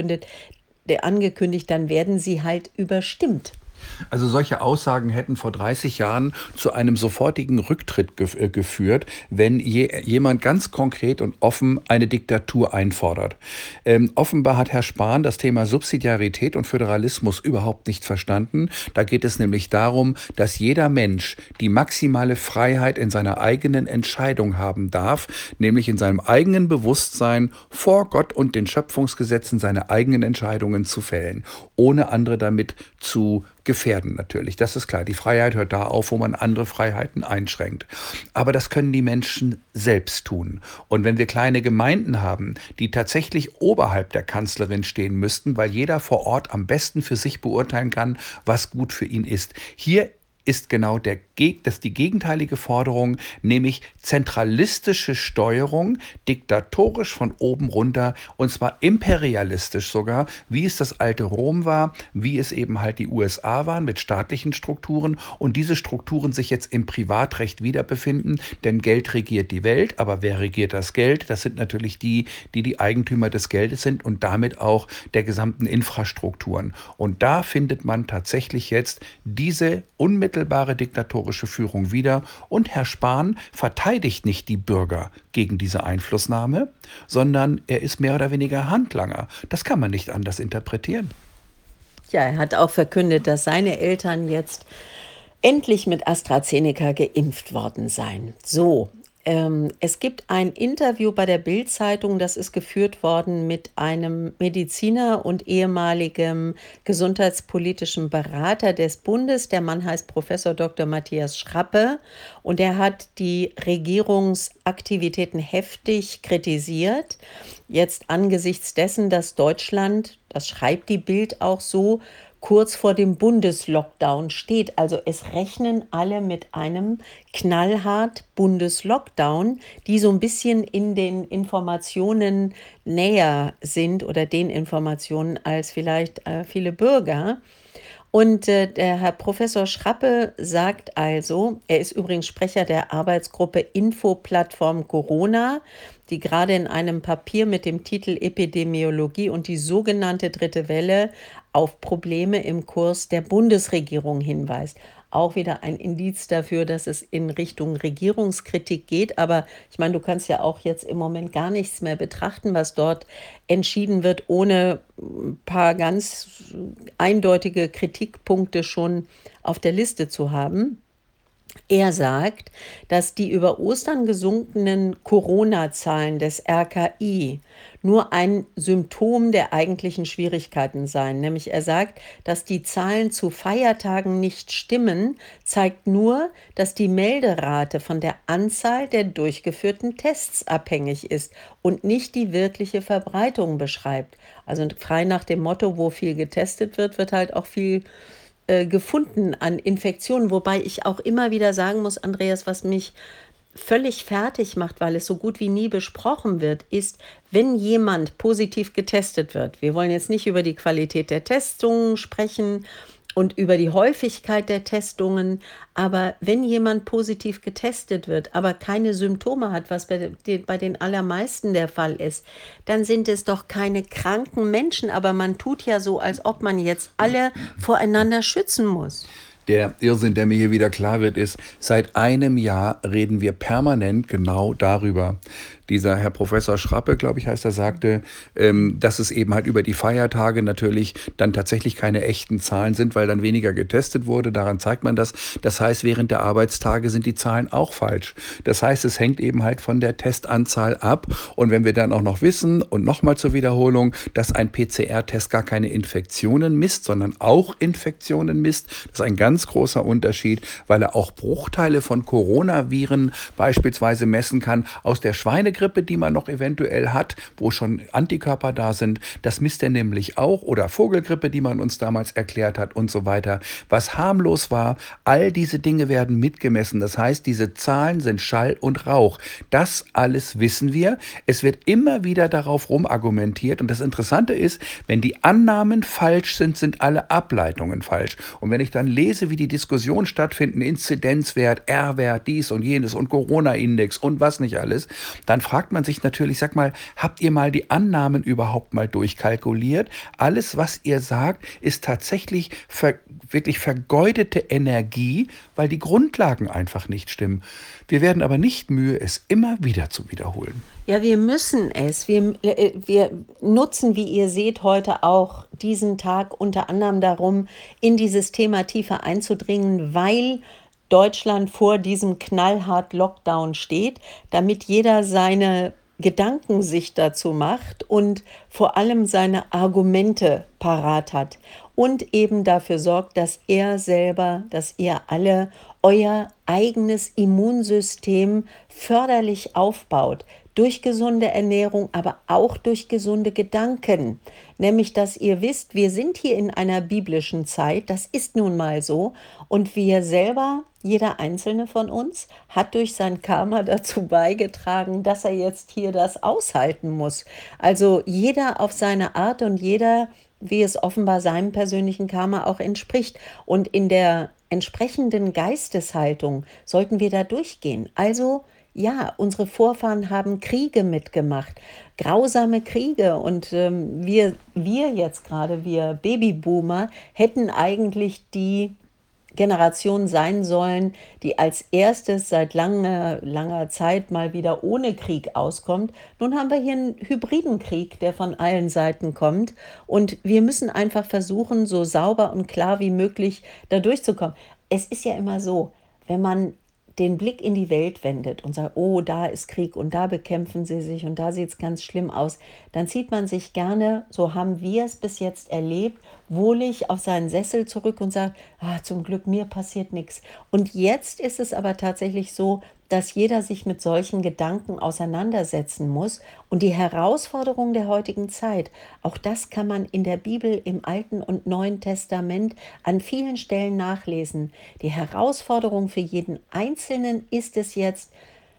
angekündigt, dann werden sie halt überstimmt. Also solche Aussagen hätten vor 30 Jahren zu einem sofortigen Rücktritt geführt, wenn jemand ganz konkret und offen eine Diktatur einfordert. Offenbar hat Herr Spahn das Thema Subsidiarität und Föderalismus überhaupt nicht verstanden. Da geht es nämlich darum, dass jeder Mensch die maximale Freiheit in seiner eigenen Entscheidung haben darf, nämlich in seinem eigenen Bewusstsein vor Gott und den Schöpfungsgesetzen seine eigenen Entscheidungen zu fällen, ohne andere damit zu gefährden natürlich. Das ist klar. Die Freiheit hört da auf, wo man andere Freiheiten einschränkt. Aber das können die Menschen selbst tun. Und wenn wir kleine Gemeinden haben, die tatsächlich oberhalb der Kanzlerin stehen müssten, weil jeder vor Ort am besten für sich beurteilen kann, was gut für ihn ist. Hier ist genau die gegenteilige Forderung, nämlich zentralistische Steuerung, diktatorisch von oben runter, und zwar imperialistisch sogar, wie es das alte Rom war, wie es eben halt die USA waren mit staatlichen Strukturen und diese Strukturen sich jetzt im Privatrecht wiederbefinden, denn Geld regiert die Welt, aber wer regiert das Geld? Das sind natürlich die Eigentümer des Geldes sind und damit auch der gesamten Infrastrukturen. Und da findet man tatsächlich jetzt diese unmittelbare diktatorische Führung wieder. Und Herr Spahn verteidigt nicht die Bürger gegen diese Einflussnahme, sondern er ist mehr oder weniger Handlanger. Das kann man nicht anders interpretieren. Ja, er hat auch verkündet, dass seine Eltern jetzt endlich mit AstraZeneca geimpft worden seien. So, es gibt ein Interview bei der Bild-Zeitung, das ist geführt worden mit einem Mediziner und ehemaligem gesundheitspolitischen Berater des Bundes. Der Mann heißt Professor Dr. Matthias Schrappe und er hat die Regierungsaktivitäten heftig kritisiert. Jetzt angesichts dessen, dass Deutschland, das schreibt die Bild auch so, kurz vor dem Bundeslockdown steht. Also es rechnen alle mit einem knallhart Bundeslockdown, die so ein bisschen in den Informationen näher sind oder den Informationen als vielleicht viele Bürger. Und der Herr Professor Schrappe sagt also, er ist übrigens Sprecher der Arbeitsgruppe Infoplattform Corona, die gerade in einem Papier mit dem Titel Epidemiologie und die sogenannte dritte Welle auf Probleme im Kurs der Bundesregierung hinweist. Auch wieder ein Indiz dafür, dass es in Richtung Regierungskritik geht. Aber ich meine, du kannst ja auch jetzt im Moment gar nichts mehr betrachten, was dort entschieden wird, ohne ein paar ganz eindeutige Kritikpunkte schon auf der Liste zu haben. Er sagt, dass die über Ostern gesunkenen Corona-Zahlen des RKI nur ein Symptom der eigentlichen Schwierigkeiten seien. Nämlich er sagt, dass die Zahlen zu Feiertagen nicht stimmen, zeigt nur, dass die Melderate von der Anzahl der durchgeführten Tests abhängig ist und nicht die wirkliche Verbreitung beschreibt. Also frei nach dem Motto, wo viel getestet wird, wird halt auch viel gefunden an Infektionen, wobei ich auch immer wieder sagen muss, Andreas, was mich völlig fertig macht, weil es so gut wie nie besprochen wird, ist, wenn jemand positiv getestet wird. Wir wollen jetzt nicht über die Qualität der Testungen sprechen und über die Häufigkeit der Testungen, aber wenn jemand positiv getestet wird, aber keine Symptome hat, was bei den allermeisten der Fall ist, dann sind es doch keine kranken Menschen, aber man tut ja so, als ob man jetzt alle voreinander schützen muss. Der Irrsinn, der mir hier wieder klar wird, ist, seit einem Jahr reden wir permanent genau darüber. Dieser Herr Professor Schrappe, glaube ich, heißt er, sagte, dass es eben halt über die Feiertage natürlich dann tatsächlich keine echten Zahlen sind, weil dann weniger getestet wurde. Daran zeigt man das. Das heißt, während der Arbeitstage sind die Zahlen auch falsch. Das heißt, es hängt eben halt von der Testanzahl ab. Und wenn wir dann auch noch wissen, und nochmal zur Wiederholung, dass ein PCR-Test gar keine Infektionen misst, sondern auch Infektionen misst, das ist ein ganz ganz großer Unterschied, weil er auch Bruchteile von Coronaviren beispielsweise messen kann aus der Schweinegrippe, die man noch eventuell hat, wo schon Antikörper da sind. Das misst er nämlich auch, oder Vogelgrippe, die man uns damals erklärt hat und so weiter. Was harmlos war, all diese Dinge werden mitgemessen. Das heißt, diese Zahlen sind Schall und Rauch. Das alles wissen wir. Es wird immer wieder darauf rumargumentiert. Und das Interessante ist, wenn die Annahmen falsch sind, sind alle Ableitungen falsch. Und wenn ich dann lese, wie die Diskussionen stattfinden, Inzidenzwert, R-Wert, dies und jenes und Corona-Index und was nicht alles, dann fragt man sich natürlich, sag mal, habt ihr mal die Annahmen überhaupt mal durchkalkuliert? Alles, was ihr sagt, ist tatsächlich wirklich vergeudete Energie, weil die Grundlagen einfach nicht stimmen. Wir werden aber nicht müde, es immer wieder zu wiederholen. Ja, wir müssen es. Wir nutzen, wie ihr seht, heute auch diesen Tag unter anderem darum, in dieses Thema tiefer einzudringen, weil Deutschland vor diesem knallhart Lockdown steht, damit jeder seine Gedanken sich dazu macht und vor allem seine Argumente parat hat und eben dafür sorgt, dass er selber, dass ihr alle euer eigenes Immunsystem förderlich aufbaut. Durch gesunde Ernährung, aber auch durch gesunde Gedanken. Nämlich, dass ihr wisst, wir sind hier in einer biblischen Zeit, das ist nun mal so. Und wir selber, jeder einzelne von uns, hat durch sein Karma dazu beigetragen, dass er jetzt hier das aushalten muss. Also jeder auf seine Art und jeder, wie es offenbar seinem persönlichen Karma auch entspricht. Und in der entsprechenden Geisteshaltung sollten wir da durchgehen. Also ja, unsere Vorfahren haben Kriege mitgemacht, grausame Kriege. Und wir jetzt gerade, wir Babyboomer, hätten eigentlich die Generation sein sollen, die als erstes seit langer Zeit mal wieder ohne Krieg auskommt. Nun haben wir hier einen hybriden Krieg, der von allen Seiten kommt. Und wir müssen einfach versuchen, so sauber und klar wie möglich da durchzukommen. Es ist ja immer so, wenn man den Blick in die Welt wendet und sagt, oh, da ist Krieg und da bekämpfen sie sich und da sieht es ganz schlimm aus, dann zieht man sich gerne, so haben wir es bis jetzt erlebt, wohlig auf seinen Sessel zurück und sagt, zum Glück, mir passiert nichts. Und jetzt ist es aber tatsächlich so, dass jeder sich mit solchen Gedanken auseinandersetzen muss. Und die Herausforderung der heutigen Zeit, auch das kann man in der Bibel im Alten und Neuen Testament an vielen Stellen nachlesen. Die Herausforderung für jeden Einzelnen ist es jetzt,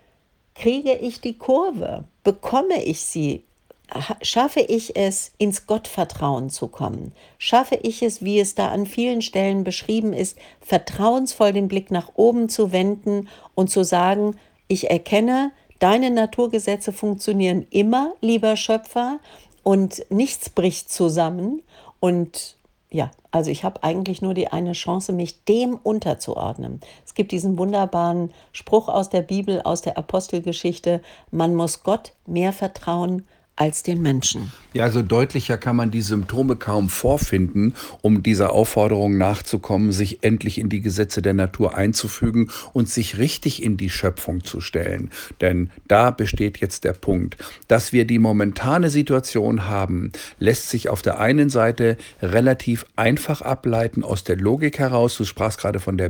kriege ich die Kurve? Bekomme ich sie? Schaffe ich es, ins Gottvertrauen zu kommen? Schaffe ich es, wie es da an vielen Stellen beschrieben ist, vertrauensvoll den Blick nach oben zu wenden und zu sagen, ich erkenne, deine Naturgesetze funktionieren immer, lieber Schöpfer, und nichts bricht zusammen. Und ja, also ich habe eigentlich nur die eine Chance, mich dem unterzuordnen. Es gibt diesen wunderbaren Spruch aus der Bibel, aus der Apostelgeschichte, man muss Gott mehr vertrauen als den Menschen. Ja, also deutlicher kann man die Symptome kaum vorfinden, um dieser Aufforderung nachzukommen, sich endlich in die Gesetze der Natur einzufügen und sich richtig in die Schöpfung zu stellen. Denn da besteht jetzt der Punkt. Dass wir die momentane Situation haben, lässt sich auf der einen Seite relativ einfach ableiten aus der Logik heraus. Du sprachst gerade von der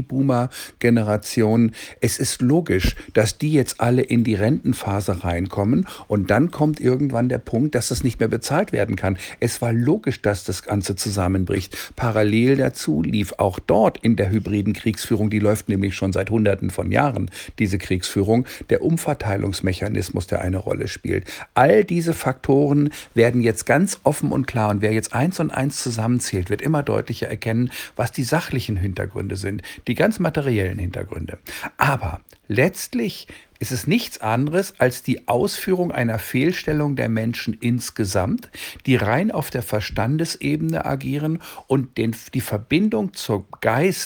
Babyboomer-Generation. Es ist logisch, dass die jetzt alle in die Rentenphase reinkommen und dann kommt irgendwann der Punkt, dass es nicht mehr bezahlt werden kann. Es war logisch, dass das Ganze zusammenbricht. Parallel dazu lief auch dort in der hybriden Kriegsführung, die läuft nämlich schon seit Hunderten von Jahren, diese Kriegsführung, der Umverteilungsmechanismus, der eine Rolle spielt. All diese Faktoren werden jetzt ganz offen und klar, und wer jetzt eins und eins zusammenzählt, wird immer deutlicher erkennen, was die sachlichen Hintergründe sind, die ganz materiellen Hintergründe. Aber letztlich ist es nichts anderes als die Ausführung einer Fehlstellung der Menschen insgesamt, die rein auf der Verstandesebene agieren und die Verbindung zum Geist,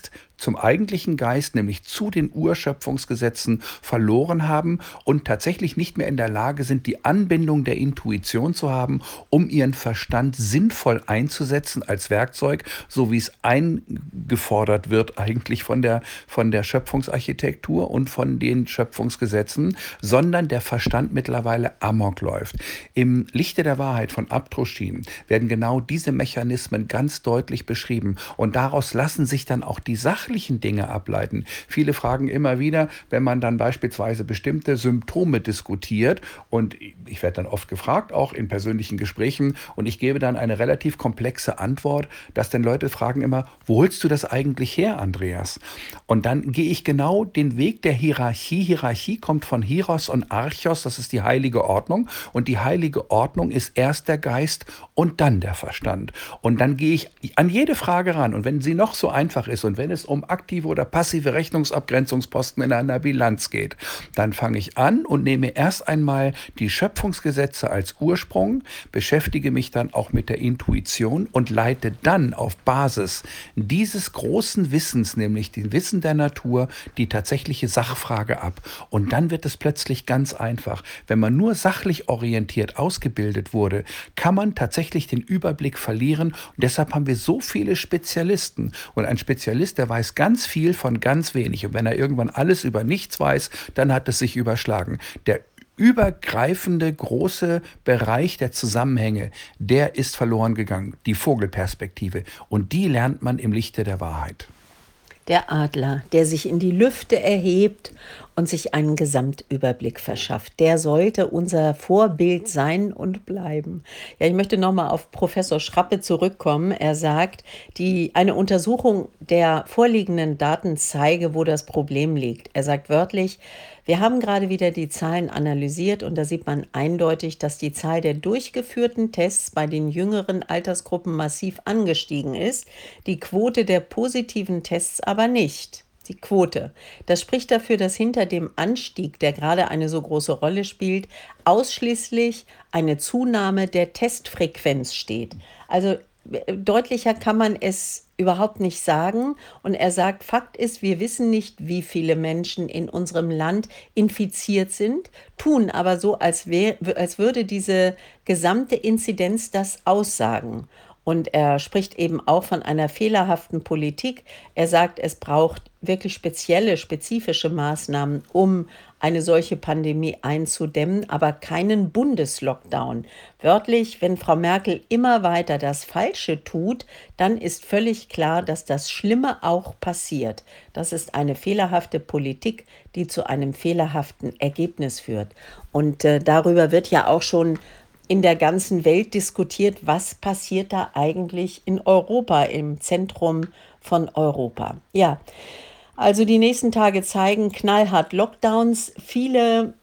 zum eigentlichen Geist, nämlich zu den Urschöpfungsgesetzen verloren haben und tatsächlich nicht mehr in der Lage sind, die Anbindung der Intuition zu haben, um ihren Verstand sinnvoll einzusetzen als Werkzeug, so wie es eingefordert wird eigentlich von der Schöpfungsarchitektur und von den Schöpfungsgesetzen, sondern der Verstand mittlerweile amok läuft. Im Lichte der Wahrheit von Abdruschin werden genau diese Mechanismen ganz deutlich beschrieben und daraus lassen sich dann auch die sachlichen Dinge ableiten. Viele fragen immer wieder, wenn man dann beispielsweise bestimmte Symptome diskutiert, und ich werde dann oft gefragt, auch in persönlichen Gesprächen, und ich gebe dann eine relativ komplexe Antwort, dass dann Leute fragen immer, wo holst du das eigentlich her, Andreas? Und dann gehe ich genau den Weg der Hierarchie. Hierarchie kommt von Hieros und Archos, das ist die heilige Ordnung. Und die heilige Ordnung ist erst der Geist und dann der Verstand. Und dann gehe ich an jede Frage ran. Und wenn sie noch so einfach ist und wenn es um aktive oder passive Rechnungsabgrenzungsposten in einer Bilanz geht, dann fange ich an und nehme erst einmal die Schöpfungsgesetze als Ursprung, beschäftige mich dann auch mit der Intuition und leite dann auf Basis dieses großen Wissens, nämlich dem Wissen der Natur, die tatsächliche Sachfrage ab. Und dann wird es plötzlich ganz einfach. Wenn man nur sachlich orientiert ausgebildet wurde, kann man tatsächlich den Überblick verlieren. Und deshalb haben wir so viele Spezialisten. Und ein Spezialist, der weiß ganz viel von ganz wenig. Und wenn er irgendwann alles über nichts weiß, dann hat es sich überschlagen. Der übergreifende große Bereich der Zusammenhänge, der ist verloren gegangen, die Vogelperspektive. Und die lernt man im Lichte der Wahrheit. Der Adler, der sich in die Lüfte erhebt und sich einen Gesamtüberblick verschafft, der sollte unser Vorbild sein und bleiben. Ja, ich möchte nochmal auf Professor Schrappe zurückkommen. Er sagt, eine Untersuchung der vorliegenden Daten zeige, wo das Problem liegt. Er sagt wörtlich, wir haben gerade wieder die Zahlen analysiert und da sieht man eindeutig, dass die Zahl der durchgeführten Tests bei den jüngeren Altersgruppen massiv angestiegen ist, die Quote der positiven Tests aber nicht. Die Quote. Das spricht dafür, dass hinter dem Anstieg, der gerade eine so große Rolle spielt, ausschließlich eine Zunahme der Testfrequenz steht. Also deutlicher kann man es überhaupt nicht sagen. Und er sagt, Fakt ist, wir wissen nicht, wie viele Menschen in unserem Land infiziert sind, tun aber so, als würde diese gesamte Inzidenz das aussagen. Und er spricht eben auch von einer fehlerhaften Politik. Er sagt, es braucht wirklich spezifische Maßnahmen, um eine solche Pandemie einzudämmen, aber keinen Bundeslockdown. Wörtlich, wenn Frau Merkel immer weiter das Falsche tut, dann ist völlig klar, dass das Schlimme auch passiert. Das ist eine fehlerhafte Politik, die zu einem fehlerhaften Ergebnis führt. Und darüber wird ja auch schon in der ganzen Welt diskutiert, was passiert da eigentlich in Europa, im Zentrum von Europa. Ja, also die nächsten Tage zeigen knallhart Lockdowns. Viele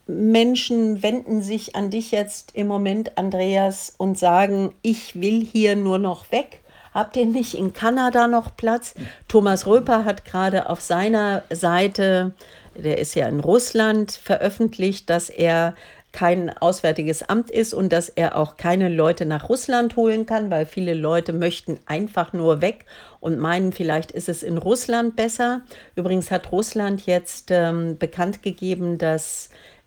Menschen wenden sich an dich jetzt im Moment, Andreas, und sagen, ich will hier nur noch weg. Habt ihr nicht in Kanada noch Platz? Thomas Röper hat gerade auf seiner Seite, der ist ja in Russland, veröffentlicht, dass er kein auswärtiges Amt ist und dass er auch keine Leute nach Russland holen kann, weil viele Leute möchten einfach nur weg und meinen, vielleicht ist es in Russland besser. Übrigens hat Russland jetzt bekannt gegeben, dass,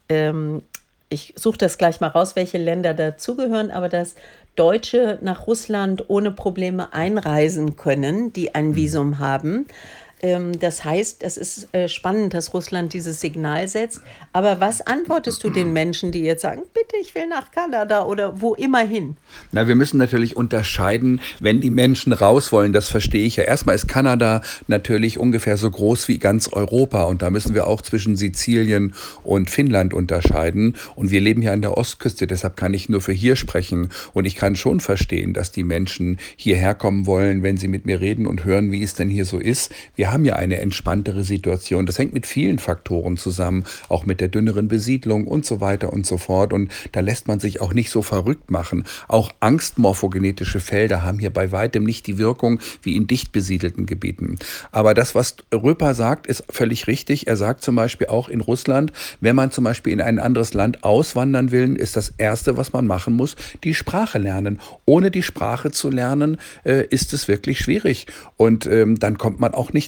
ich suche das gleich mal raus, welche Länder dazugehören, aber dass Deutsche nach Russland ohne Probleme einreisen können, die ein Visum haben. Das heißt, es ist spannend, dass Russland dieses Signal setzt. Aber was antwortest du den Menschen, die jetzt sagen, bitte, ich will nach Kanada oder wo immer hin? Na, wir müssen natürlich unterscheiden, wenn die Menschen raus wollen, das verstehe ich ja. Erstmal ist Kanada natürlich ungefähr so groß wie ganz Europa und da müssen wir auch zwischen Sizilien und Finnland unterscheiden. Und wir leben hier an der Ostküste, deshalb kann ich nur für hier sprechen. Und ich kann schon verstehen, dass die Menschen hierher kommen wollen, wenn sie mit mir reden und hören, wie es denn hier so ist. Wir haben ja eine entspanntere Situation. Das hängt mit vielen Faktoren zusammen, auch mit der dünneren Besiedlung und so weiter und so fort. Und da lässt man sich auch nicht so verrückt machen. Auch angstmorphogenetische Felder haben hier bei weitem nicht die Wirkung wie in dicht besiedelten Gebieten. Aber das, was Röper sagt, ist völlig richtig. Er sagt zum Beispiel auch in Russland, wenn man zum Beispiel in ein anderes Land auswandern will, ist das Erste, was man machen muss, die Sprache lernen. Ohne die Sprache zu lernen, ist es wirklich schwierig. Und dann kommt man auch nicht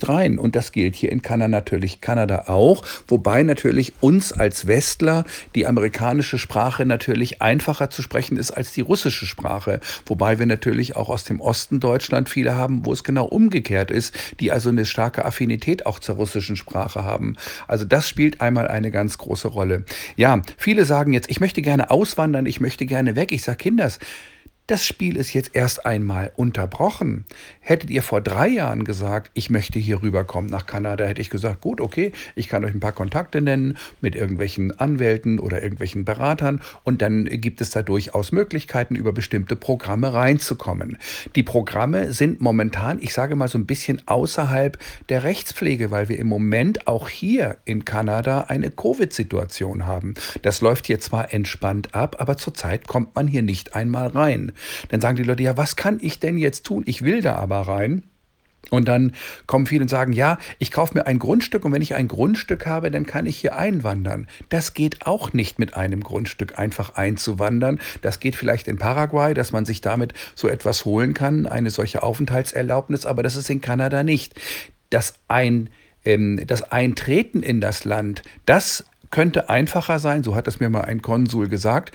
nicht rein. Und das gilt hier in Kanada auch, wobei natürlich uns als Westler die amerikanische Sprache natürlich einfacher zu sprechen ist als die russische Sprache. Wobei wir natürlich auch aus dem Osten Deutschland viele haben, wo es genau umgekehrt ist, die also eine starke Affinität auch zur russischen Sprache haben. Also das spielt einmal eine ganz große Rolle. Ja, viele sagen jetzt, ich möchte gerne auswandern, ich möchte gerne weg. Ich sage, Kinders, das Spiel ist jetzt erst einmal unterbrochen. Hättet ihr vor 3 Jahren gesagt, ich möchte hier rüberkommen nach Kanada, hätte ich gesagt, gut, okay, ich kann euch ein paar Kontakte nennen mit irgendwelchen Anwälten oder irgendwelchen Beratern und dann gibt es da durchaus Möglichkeiten, über bestimmte Programme reinzukommen. Die Programme sind momentan, ich sage mal so ein bisschen außerhalb der Rechtspflege, weil wir im Moment auch hier in Kanada eine Covid-Situation haben. Das läuft hier zwar entspannt ab, aber zurzeit kommt man hier nicht einmal rein. Dann sagen die Leute, ja, was kann ich denn jetzt tun? Ich will da aber rein. Und dann kommen viele und sagen, ja, ich kaufe mir ein Grundstück und wenn ich ein Grundstück habe, dann kann ich hier einwandern. Das geht auch nicht mit einem Grundstück einfach einzuwandern. Das geht vielleicht in Paraguay, dass man sich damit so etwas holen kann, eine solche Aufenthaltserlaubnis, aber das ist in Kanada nicht. Das Eintreten in das Land, das könnte einfacher sein, so hat es mir mal ein Konsul gesagt,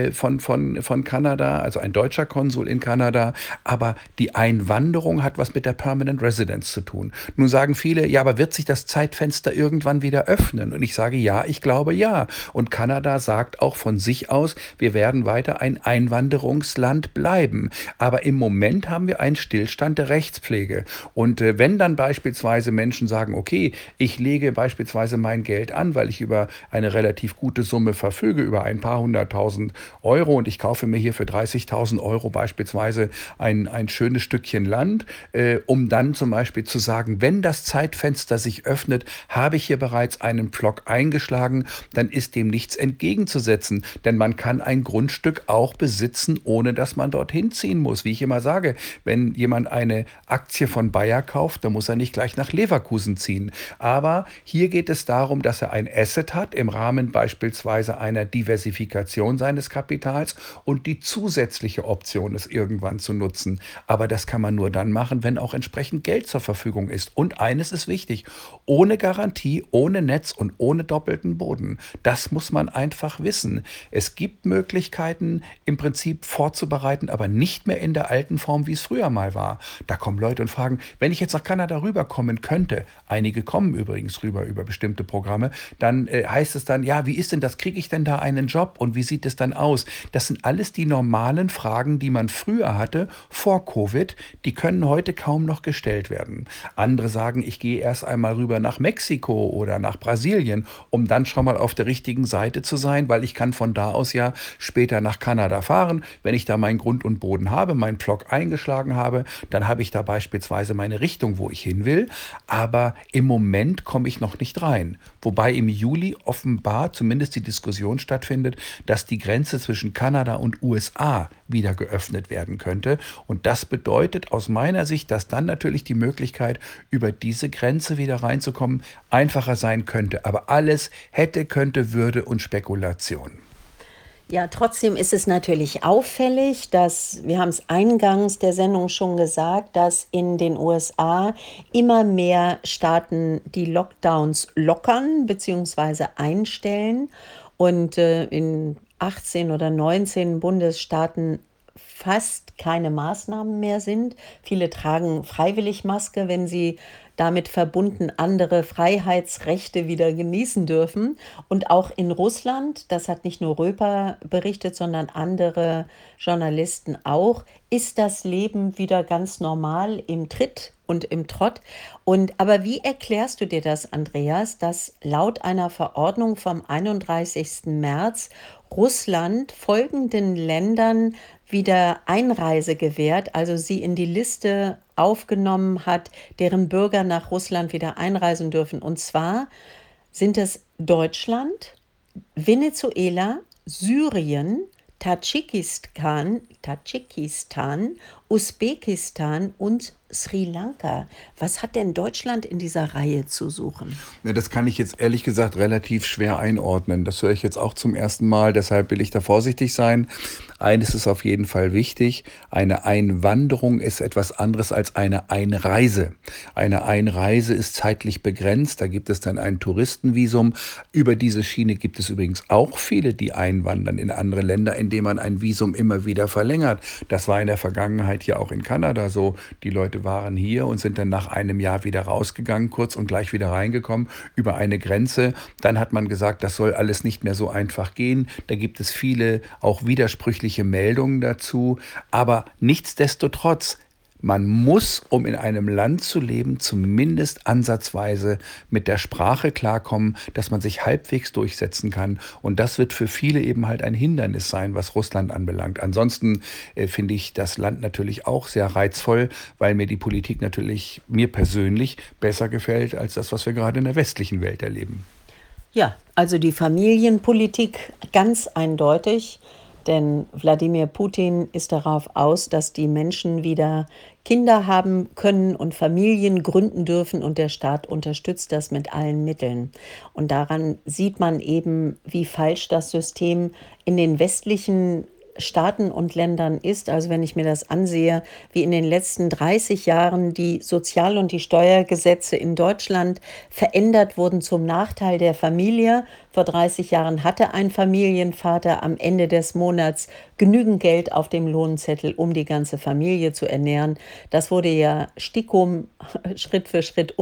von Kanada, also ein deutscher Konsul in Kanada, aber die Einwanderung hat was mit der Permanent Residence zu tun. Nun sagen viele, ja, aber wird sich das Zeitfenster irgendwann wieder öffnen? Und ich sage, ja, ich glaube ja. Und Kanada sagt auch von sich aus, wir werden weiter ein Einwanderungsland bleiben. Aber im Moment haben wir einen Stillstand der Rechtspflege. Und wenn dann beispielsweise Menschen sagen, okay, ich lege beispielsweise mein Geld an, weil ich über eine relativ gute Summe verfüge, über ein paar 100.000 € und ich kaufe mir hier für 30.000 € beispielsweise ein schönes Stückchen Land, um dann zum Beispiel zu sagen, wenn das Zeitfenster sich öffnet, habe ich hier bereits einen Pflock eingeschlagen, dann ist dem nichts entgegenzusetzen, denn man kann ein Grundstück auch besitzen, ohne dass man dorthin ziehen muss. Wie ich immer sage, wenn jemand eine Aktie von Bayer kauft, dann muss er nicht gleich nach Leverkusen ziehen. Aber hier geht es darum, dass er ein Asset hat, im Rahmen beispielsweise einer Diversifikation seines Kapitals und die zusätzliche Option ist irgendwann zu nutzen. Aber das kann man nur dann machen, wenn auch entsprechend Geld zur Verfügung ist. Und eines ist wichtig, ohne Garantie, ohne Netz und ohne doppelten Boden. Das muss man einfach wissen. Es gibt Möglichkeiten im Prinzip vorzubereiten, aber nicht mehr in der alten Form, wie es früher mal war. Da kommen Leute und fragen, wenn ich jetzt nach Kanada rüberkommen könnte, einige kommen übrigens rüber über bestimmte Programme, dann heißt es dann, ja, wie ist denn das? Kriege ich denn da einen Job und wie sieht es dann aus? Das sind alles die normalen Fragen, die man früher hatte, vor Covid. Die können heute kaum noch gestellt werden. Andere sagen, ich gehe erst einmal rüber nach Mexiko oder nach Brasilien, um dann schon mal auf der richtigen Seite zu sein, weil ich kann von da aus ja später nach Kanada fahren. Wenn ich da meinen Grund und Boden habe, meinen Pflock eingeschlagen habe, dann habe ich da beispielsweise meine Richtung, wo ich hin will. Aber im Moment komme ich noch nicht rein. Wobei im Juli offenbar zumindest die Diskussion stattfindet, dass die Grenze zwischen Kanada und USA wieder geöffnet werden könnte. Und das bedeutet aus meiner Sicht, dass dann natürlich die Möglichkeit, über diese Grenze wieder reinzukommen, einfacher sein könnte. Aber alles hätte, könnte, würde und Spekulation. Ja, trotzdem ist es natürlich auffällig, dass, wir haben es eingangs der Sendung schon gesagt, dass in den USA immer mehr Staaten die Lockdowns lockern bzw. einstellen und in 18 oder 19 Bundesstaaten fast keine Maßnahmen mehr sind. Viele tragen freiwillig Maske, wenn sie damit verbunden andere Freiheitsrechte wieder genießen dürfen. Und auch in Russland, das hat nicht nur Röper berichtet, sondern andere Journalisten auch, ist das Leben wieder ganz normal im Tritt und im Trott. Aber wie erklärst du dir das, Andreas, dass laut einer Verordnung vom 31. März Russland folgenden Ländern wieder Einreise gewährt, also sie in die Liste aufgenommen hat, deren Bürger nach Russland wieder einreisen dürfen? Und zwar sind es Deutschland, Venezuela, Syrien, Tadschikistan Usbekistan und Sri Lanka. Was hat denn Deutschland in dieser Reihe zu suchen? Ja, das kann ich jetzt ehrlich gesagt relativ schwer einordnen. Das höre ich jetzt auch zum ersten Mal, deshalb will ich da vorsichtig sein. Eines ist auf jeden Fall wichtig: eine Einwanderung ist etwas anderes als eine Einreise. Eine Einreise ist zeitlich begrenzt, da gibt es dann ein Touristenvisum. Über diese Schiene gibt es übrigens auch viele, die einwandern in andere Länder, indem man ein Visum immer wieder verlängert. Das war in der Vergangenheit ja auch in Kanada so. Die Leute waren hier und sind dann nach einem Jahr wieder rausgegangen, kurz, und gleich wieder reingekommen über eine Grenze. Dann hat man gesagt, das soll alles nicht mehr so einfach gehen. Da gibt es viele auch widersprüchliche Meldungen dazu. Aber nichtsdestotrotz, man muss, um in einem Land zu leben, zumindest ansatzweise mit der Sprache klarkommen, dass man sich halbwegs durchsetzen kann. Und das wird für viele eben halt ein Hindernis sein, was Russland anbelangt. Ansonsten finde ich das Land natürlich auch sehr reizvoll, weil mir die Politik natürlich, mir persönlich, besser gefällt als das, was wir gerade in der westlichen Welt erleben. Ja, also die Familienpolitik ganz eindeutig, denn Wladimir Putin ist darauf aus, dass die Menschen wieder Kinder haben können und Familien gründen dürfen, und der Staat unterstützt das mit allen Mitteln. Und daran sieht man eben, wie falsch das System in den westlichen Staaten und Ländern ist. Also wenn ich mir das ansehe, wie in den letzten 30 Jahren die Sozial- und die Steuergesetze in Deutschland verändert wurden zum Nachteil der Familie. Vor 30 Jahren hatte ein Familienvater am Ende des Monats genügend Geld auf dem Lohnzettel, um die ganze Familie zu ernähren. Das wurde ja stickum Schritt für Schritt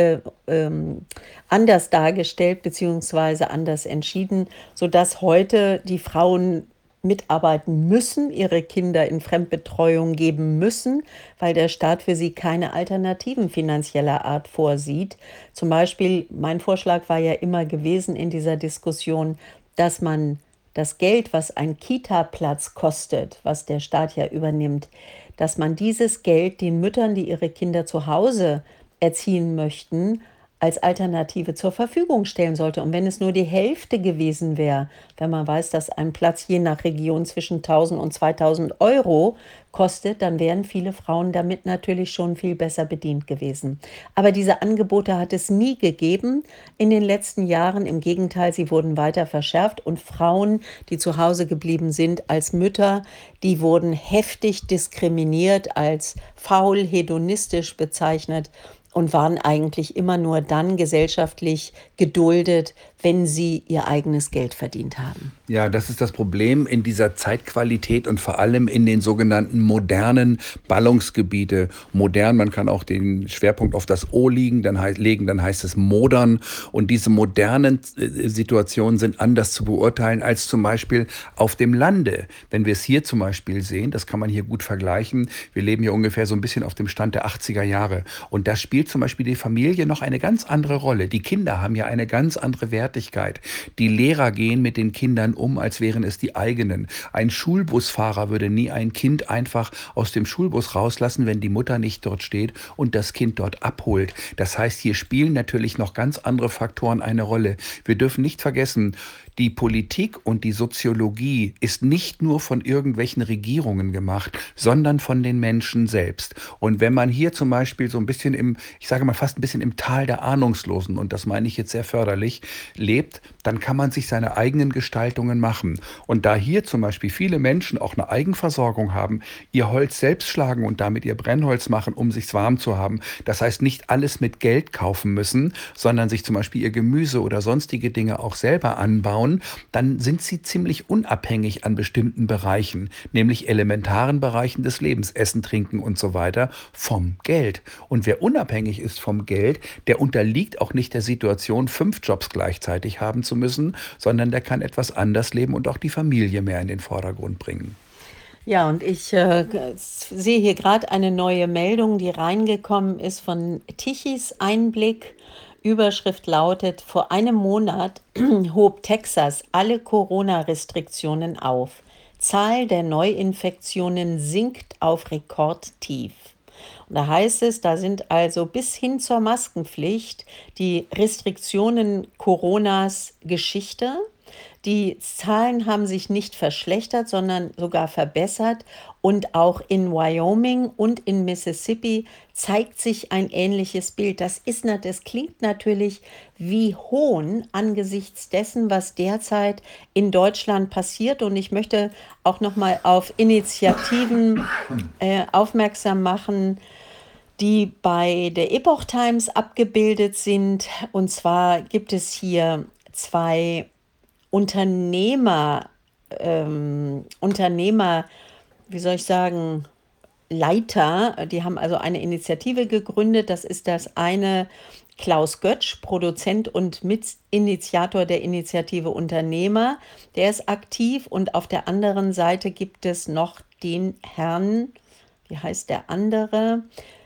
anders dargestellt bzw. anders entschieden, sodass heute die Frauen mitarbeiten müssen, ihre Kinder in Fremdbetreuung geben müssen, weil der Staat für sie keine Alternativen finanzieller Art vorsieht. Zum Beispiel, mein Vorschlag war ja immer gewesen in dieser Diskussion, dass man das Geld, was ein Kita-Platz kostet, was der Staat ja übernimmt, dass man dieses Geld den Müttern, die ihre Kinder zu Hause erziehen möchten, als Alternative zur Verfügung stellen sollte. Und wenn es nur die Hälfte gewesen wäre, wenn man weiß, dass ein Platz je nach Region zwischen 1.000 und 2.000 Euro kostet, dann wären viele Frauen damit natürlich schon viel besser bedient gewesen. Aber diese Angebote hat es nie gegeben in den letzten Jahren. Im Gegenteil, sie wurden weiter verschärft, und Frauen, die zu Hause geblieben sind als Mütter, die wurden heftig diskriminiert, als faul, hedonistisch bezeichnet und waren eigentlich immer nur dann gesellschaftlich geduldet, wenn sie ihr eigenes Geld verdient haben. Ja, das ist das Problem in dieser Zeitqualität und vor allem in den sogenannten modernen Ballungsgebiete. Modern, man kann auch den Schwerpunkt auf das O legen, dann heißt es modern. Und diese modernen Situationen sind anders zu beurteilen als zum Beispiel auf dem Lande. Wenn wir es hier zum Beispiel sehen, das kann man hier gut vergleichen. Wir leben hier ungefähr so ein bisschen auf dem Stand der 80er Jahre. Und da spielt zum Beispiel die Familie noch eine ganz andere Rolle. Die Kinder haben ja eine ganz andere Wertigkeit. Die Lehrer gehen mit den Kindern um, als wären es die eigenen. Ein Schulbusfahrer würde nie ein Kind einfach aus dem Schulbus rauslassen, wenn die Mutter nicht dort steht und das Kind dort abholt. Das heißt, hier spielen natürlich noch ganz andere Faktoren eine Rolle. Wir dürfen nicht vergessen, die Politik und die Soziologie ist nicht nur von irgendwelchen Regierungen gemacht, sondern von den Menschen selbst. Und wenn man hier zum Beispiel so ein bisschen ich sage mal fast ein bisschen im Tal der Ahnungslosen, und das meine ich jetzt sehr förderlich, lebt, dann kann man sich seine eigenen Gestaltungen machen. Und da hier zum Beispiel viele Menschen auch eine Eigenversorgung haben, ihr Holz selbst schlagen und damit ihr Brennholz machen, um sich's warm zu haben, das heißt nicht alles mit Geld kaufen müssen, sondern sich zum Beispiel ihr Gemüse oder sonstige Dinge auch selber anbauen, dann sind sie ziemlich unabhängig an bestimmten Bereichen, nämlich elementaren Bereichen des Lebens, Essen, Trinken und so weiter, vom Geld. Und wer unabhängig ist vom Geld, der unterliegt auch nicht der Situation, 5 Jobs gleichzeitig haben zu müssen, sondern der kann etwas anders leben und auch die Familie mehr in den Vordergrund bringen. Ja, und ich sehe hier gerade eine neue Meldung, die reingekommen ist von Tichys Einblick. Überschrift lautet: Vor einem Monat hob Texas alle Corona-Restriktionen auf. Zahl der Neuinfektionen sinkt auf Rekordtief. Und da heißt es, da sind also bis hin zur Maskenpflicht die Restriktionen Coronas Geschichte. Die Zahlen haben sich nicht verschlechtert, sondern sogar verbessert. Und auch in Wyoming und in Mississippi zeigt sich ein ähnliches Bild. Das klingt natürlich wie Hohn angesichts dessen, was derzeit in Deutschland passiert. Und ich möchte auch noch mal auf Initiativen aufmerksam machen, die bei der Epoch Times abgebildet sind. Und zwar gibt es hier zwei Unternehmer, Unternehmer, wie soll ich sagen, Leiter, die haben also eine Initiative gegründet. Das ist das eine Klaus Götsch, Produzent und Mitinitiator der Initiative Unternehmer. Der ist aktiv und auf der anderen Seite gibt es noch den Herrn, wie heißt der andere?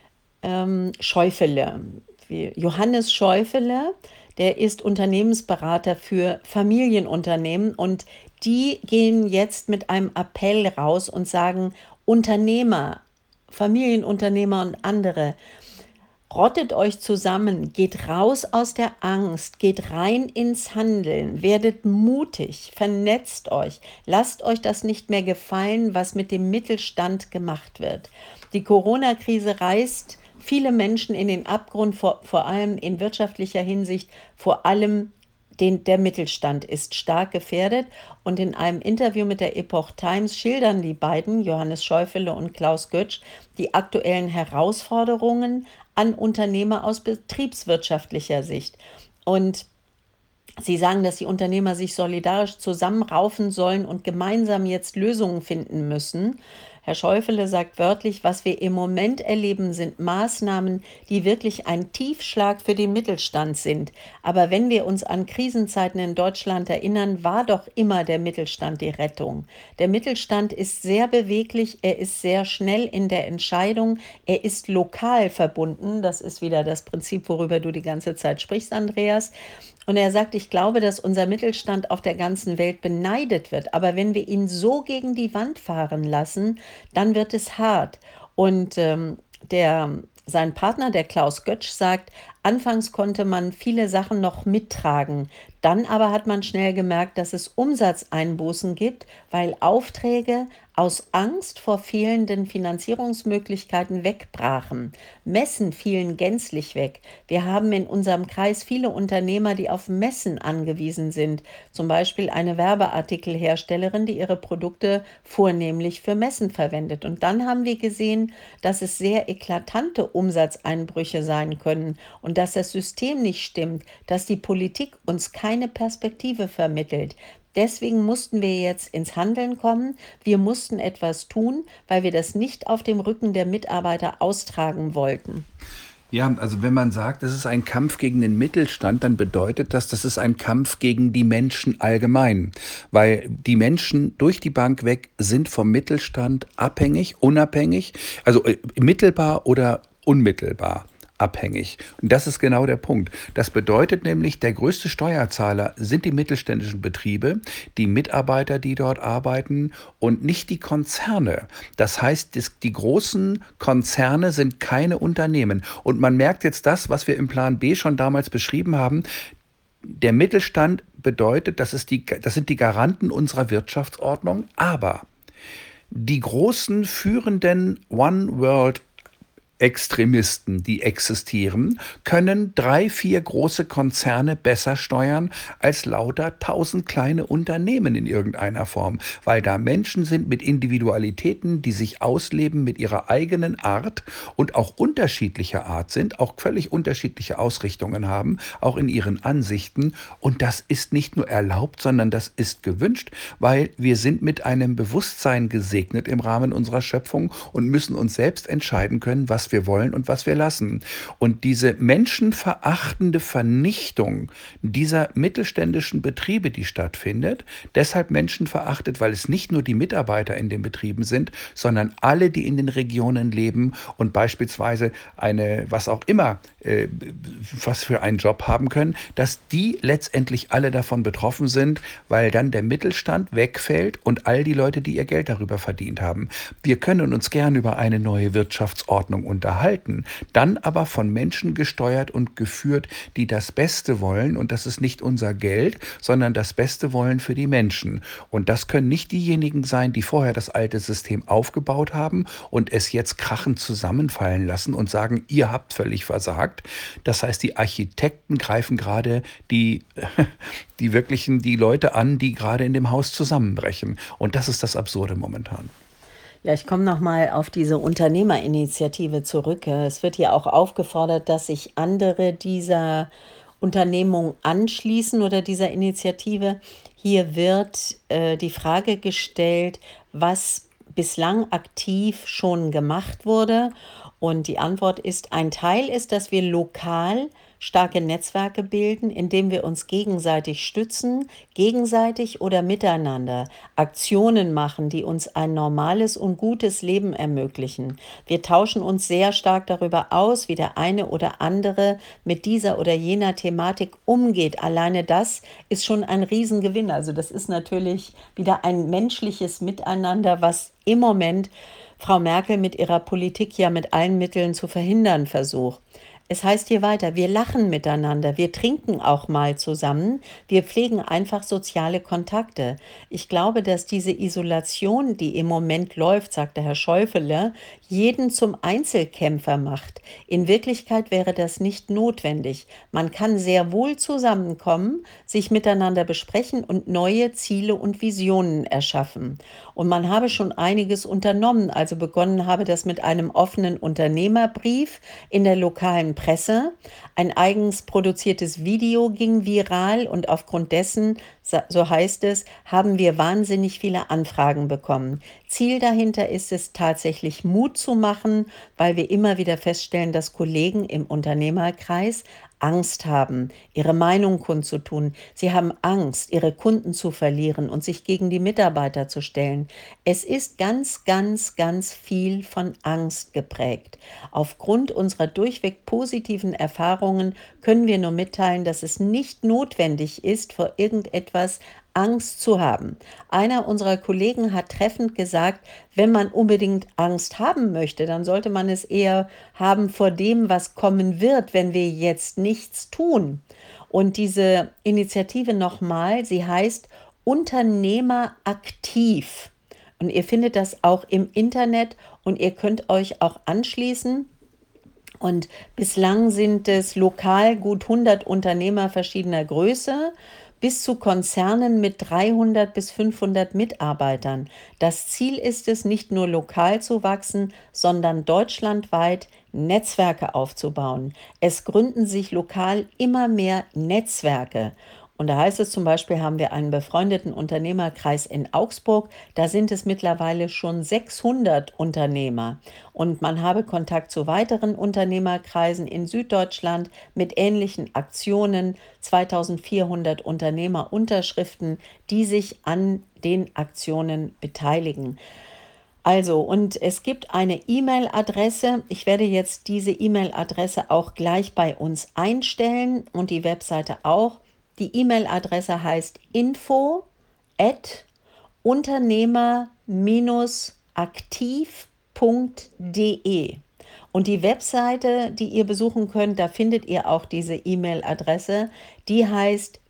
Scheufele, Johannes Scheufele, der ist Unternehmensberater für Familienunternehmen und die gehen jetzt mit einem Appell raus und sagen, Unternehmer, Familienunternehmer und andere, rottet euch zusammen, geht raus aus der Angst, geht rein ins Handeln, werdet mutig, vernetzt euch, lasst euch das nicht mehr gefallen, was mit dem Mittelstand gemacht wird. Die Corona-Krise reißt viele Menschen in den Abgrund, vor allem in wirtschaftlicher Hinsicht, vor allem der Mittelstand ist stark gefährdet. Und in einem Interview mit der Epoch Times schildern die beiden, Johannes Scheufele und Klaus Götsch, die aktuellen Herausforderungen an Unternehmer aus betriebswirtschaftlicher Sicht. Und sie sagen, dass die Unternehmer sich solidarisch zusammenraufen sollen und gemeinsam jetzt Lösungen finden müssen. Herr Scheufele sagt wörtlich, was wir im Moment erleben, sind Maßnahmen, die wirklich ein Tiefschlag für den Mittelstand sind. Aber wenn wir uns an Krisenzeiten in Deutschland erinnern, war doch immer der Mittelstand die Rettung. Der Mittelstand ist sehr beweglich, er ist sehr schnell in der Entscheidung, er ist lokal verbunden. Das ist wieder das Prinzip, worüber du die ganze Zeit sprichst, Andreas. Und er sagt, ich glaube, dass unser Mittelstand auf der ganzen Welt beneidet wird. Aber wenn wir ihn so gegen die Wand fahren lassen, dann wird es hart. Und sein Partner, der Klaus Götsch, sagt, anfangs konnte man viele Sachen noch mittragen. Dann aber hat man schnell gemerkt, dass es Umsatzeinbußen gibt, weil Aufträge aus Angst vor fehlenden Finanzierungsmöglichkeiten wegbrachen. Messen fielen gänzlich weg. Wir haben in unserem Kreis viele Unternehmer, die auf Messen angewiesen sind. Zum Beispiel eine Werbeartikelherstellerin, die ihre Produkte vornehmlich für Messen verwendet. Und dann haben wir gesehen, dass es sehr eklatante Umsatzeinbrüche sein können und dass das System nicht stimmt, dass die Politik uns keine Perspektive vermittelt. Deswegen mussten wir jetzt ins Handeln kommen. Wir mussten etwas tun, weil wir das nicht auf dem Rücken der Mitarbeiter austragen wollten. Ja, also wenn man sagt, das ist ein Kampf gegen den Mittelstand, dann bedeutet das, das ist ein Kampf gegen die Menschen allgemein. Weil die Menschen durch die Bank weg sind vom Mittelstand abhängig, unabhängig, also mittelbar oder unmittelbar abhängig. Und das ist genau der Punkt. Das bedeutet nämlich, der größte Steuerzahler sind die mittelständischen Betriebe, die Mitarbeiter, die dort arbeiten und nicht die Konzerne. Das heißt, die großen Konzerne sind keine Unternehmen. Und man merkt jetzt das, was wir im Plan B schon damals beschrieben haben. Der Mittelstand bedeutet, das sind die Garanten unserer Wirtschaftsordnung, aber die großen führenden One World Extremisten, die existieren, können 3, 4 große Konzerne besser steuern als lauter 1000 kleine Unternehmen in irgendeiner Form, weil da Menschen sind mit Individualitäten, die sich ausleben mit ihrer eigenen Art und auch unterschiedlicher Art sind, auch völlig unterschiedliche Ausrichtungen haben, auch in ihren Ansichten. Und das ist nicht nur erlaubt, sondern das ist gewünscht, weil wir sind mit einem Bewusstsein gesegnet im Rahmen unserer Schöpfung und müssen uns selbst entscheiden können, was wir wollen und was wir lassen. Und diese menschenverachtende Vernichtung dieser mittelständischen Betriebe, die stattfindet, deshalb menschenverachtet, weil es nicht nur die Mitarbeiter in den Betrieben sind, sondern alle, die in den Regionen leben und beispielsweise was auch immer, was für einen Job haben können, dass die letztendlich alle davon betroffen sind, weil dann der Mittelstand wegfällt und all die Leute, die ihr Geld darüber verdient haben. Wir können uns gern über eine neue Wirtschaftsordnung unterhalten, dann aber von Menschen gesteuert und geführt, die das Beste wollen. Und das ist nicht unser Geld, sondern das Beste wollen für die Menschen. Und das können nicht diejenigen sein, die vorher das alte System aufgebaut haben und es jetzt krachend zusammenfallen lassen und sagen, ihr habt völlig versagt. Das heißt, die Architekten greifen gerade die Leute an, die gerade in dem Haus zusammenbrechen. Und das ist das Absurde momentan. Ja, ich komme noch mal auf diese Unternehmerinitiative zurück. Es wird hier auch aufgefordert, dass sich andere dieser Unternehmung anschließen oder dieser Initiative. Hier wird die Frage gestellt, was bislang aktiv schon gemacht wurde. Und die Antwort ist, ein Teil ist, dass wir lokal starke Netzwerke bilden, indem wir uns gegenseitig stützen, gegenseitig oder miteinander Aktionen machen, die uns ein normales und gutes Leben ermöglichen. Wir tauschen uns sehr stark darüber aus, wie der eine oder andere mit dieser oder jener Thematik umgeht. Alleine das ist schon ein Riesengewinn. Also das ist natürlich wieder ein menschliches Miteinander, was im Moment Frau Merkel mit ihrer Politik ja mit allen Mitteln zu verhindern versucht. Es heißt hier weiter, wir lachen miteinander, wir trinken auch mal zusammen, wir pflegen einfach soziale Kontakte. Ich glaube, dass diese Isolation, die im Moment läuft, sagte Herr Schäufele, jeden zum Einzelkämpfer macht. In Wirklichkeit wäre das nicht notwendig. Man kann sehr wohl zusammenkommen, sich miteinander besprechen und neue Ziele und Visionen erschaffen. Und man habe schon einiges unternommen, also begonnen habe das mit einem offenen Unternehmerbrief in der lokalen Presse. Ein eigens produziertes Video ging viral und aufgrund dessen, so heißt es, haben wir wahnsinnig viele Anfragen bekommen. Ziel dahinter ist es tatsächlich Mut zu machen, weil wir immer wieder feststellen, dass Kollegen im Unternehmerkreis Angst haben, ihre Meinung kundzutun. Sie haben Angst, ihre Kunden zu verlieren und sich gegen die Mitarbeiter zu stellen. Es ist ganz, ganz, ganz viel von Angst geprägt. Aufgrund unserer durchweg positiven Erfahrungen können wir nur mitteilen, dass es nicht notwendig ist, vor irgendetwas Angst zu haben. Einer unserer Kollegen hat treffend gesagt, wenn man unbedingt Angst haben möchte, dann sollte man es eher haben vor dem, was kommen wird, wenn wir jetzt nichts tun. Und diese Initiative nochmal, sie heißt Unternehmer aktiv. Und ihr findet das auch im Internet und ihr könnt euch auch anschließen. Und bislang sind es lokal gut 100 Unternehmer verschiedener Größe bis zu Konzernen mit 300 bis 500 Mitarbeitern. Das Ziel ist es, nicht nur lokal zu wachsen, sondern deutschlandweit Netzwerke aufzubauen. Es gründen sich lokal immer mehr Netzwerke. Und da heißt es zum Beispiel, haben wir einen befreundeten Unternehmerkreis in Augsburg. Da sind es mittlerweile schon 600 Unternehmer. Und man habe Kontakt zu weiteren Unternehmerkreisen in Süddeutschland mit ähnlichen Aktionen. 2400 Unternehmerunterschriften, die sich an den Aktionen beteiligen. Also, und es gibt eine E-Mail-Adresse. Ich werde jetzt diese E-Mail-Adresse auch gleich bei uns einstellen und die Webseite auch. Die E-Mail-Adresse heißt info@unternehmer-aktiv.de. Und die Webseite, die ihr besuchen könnt, da findet ihr auch diese E-Mail-Adresse. Die heißt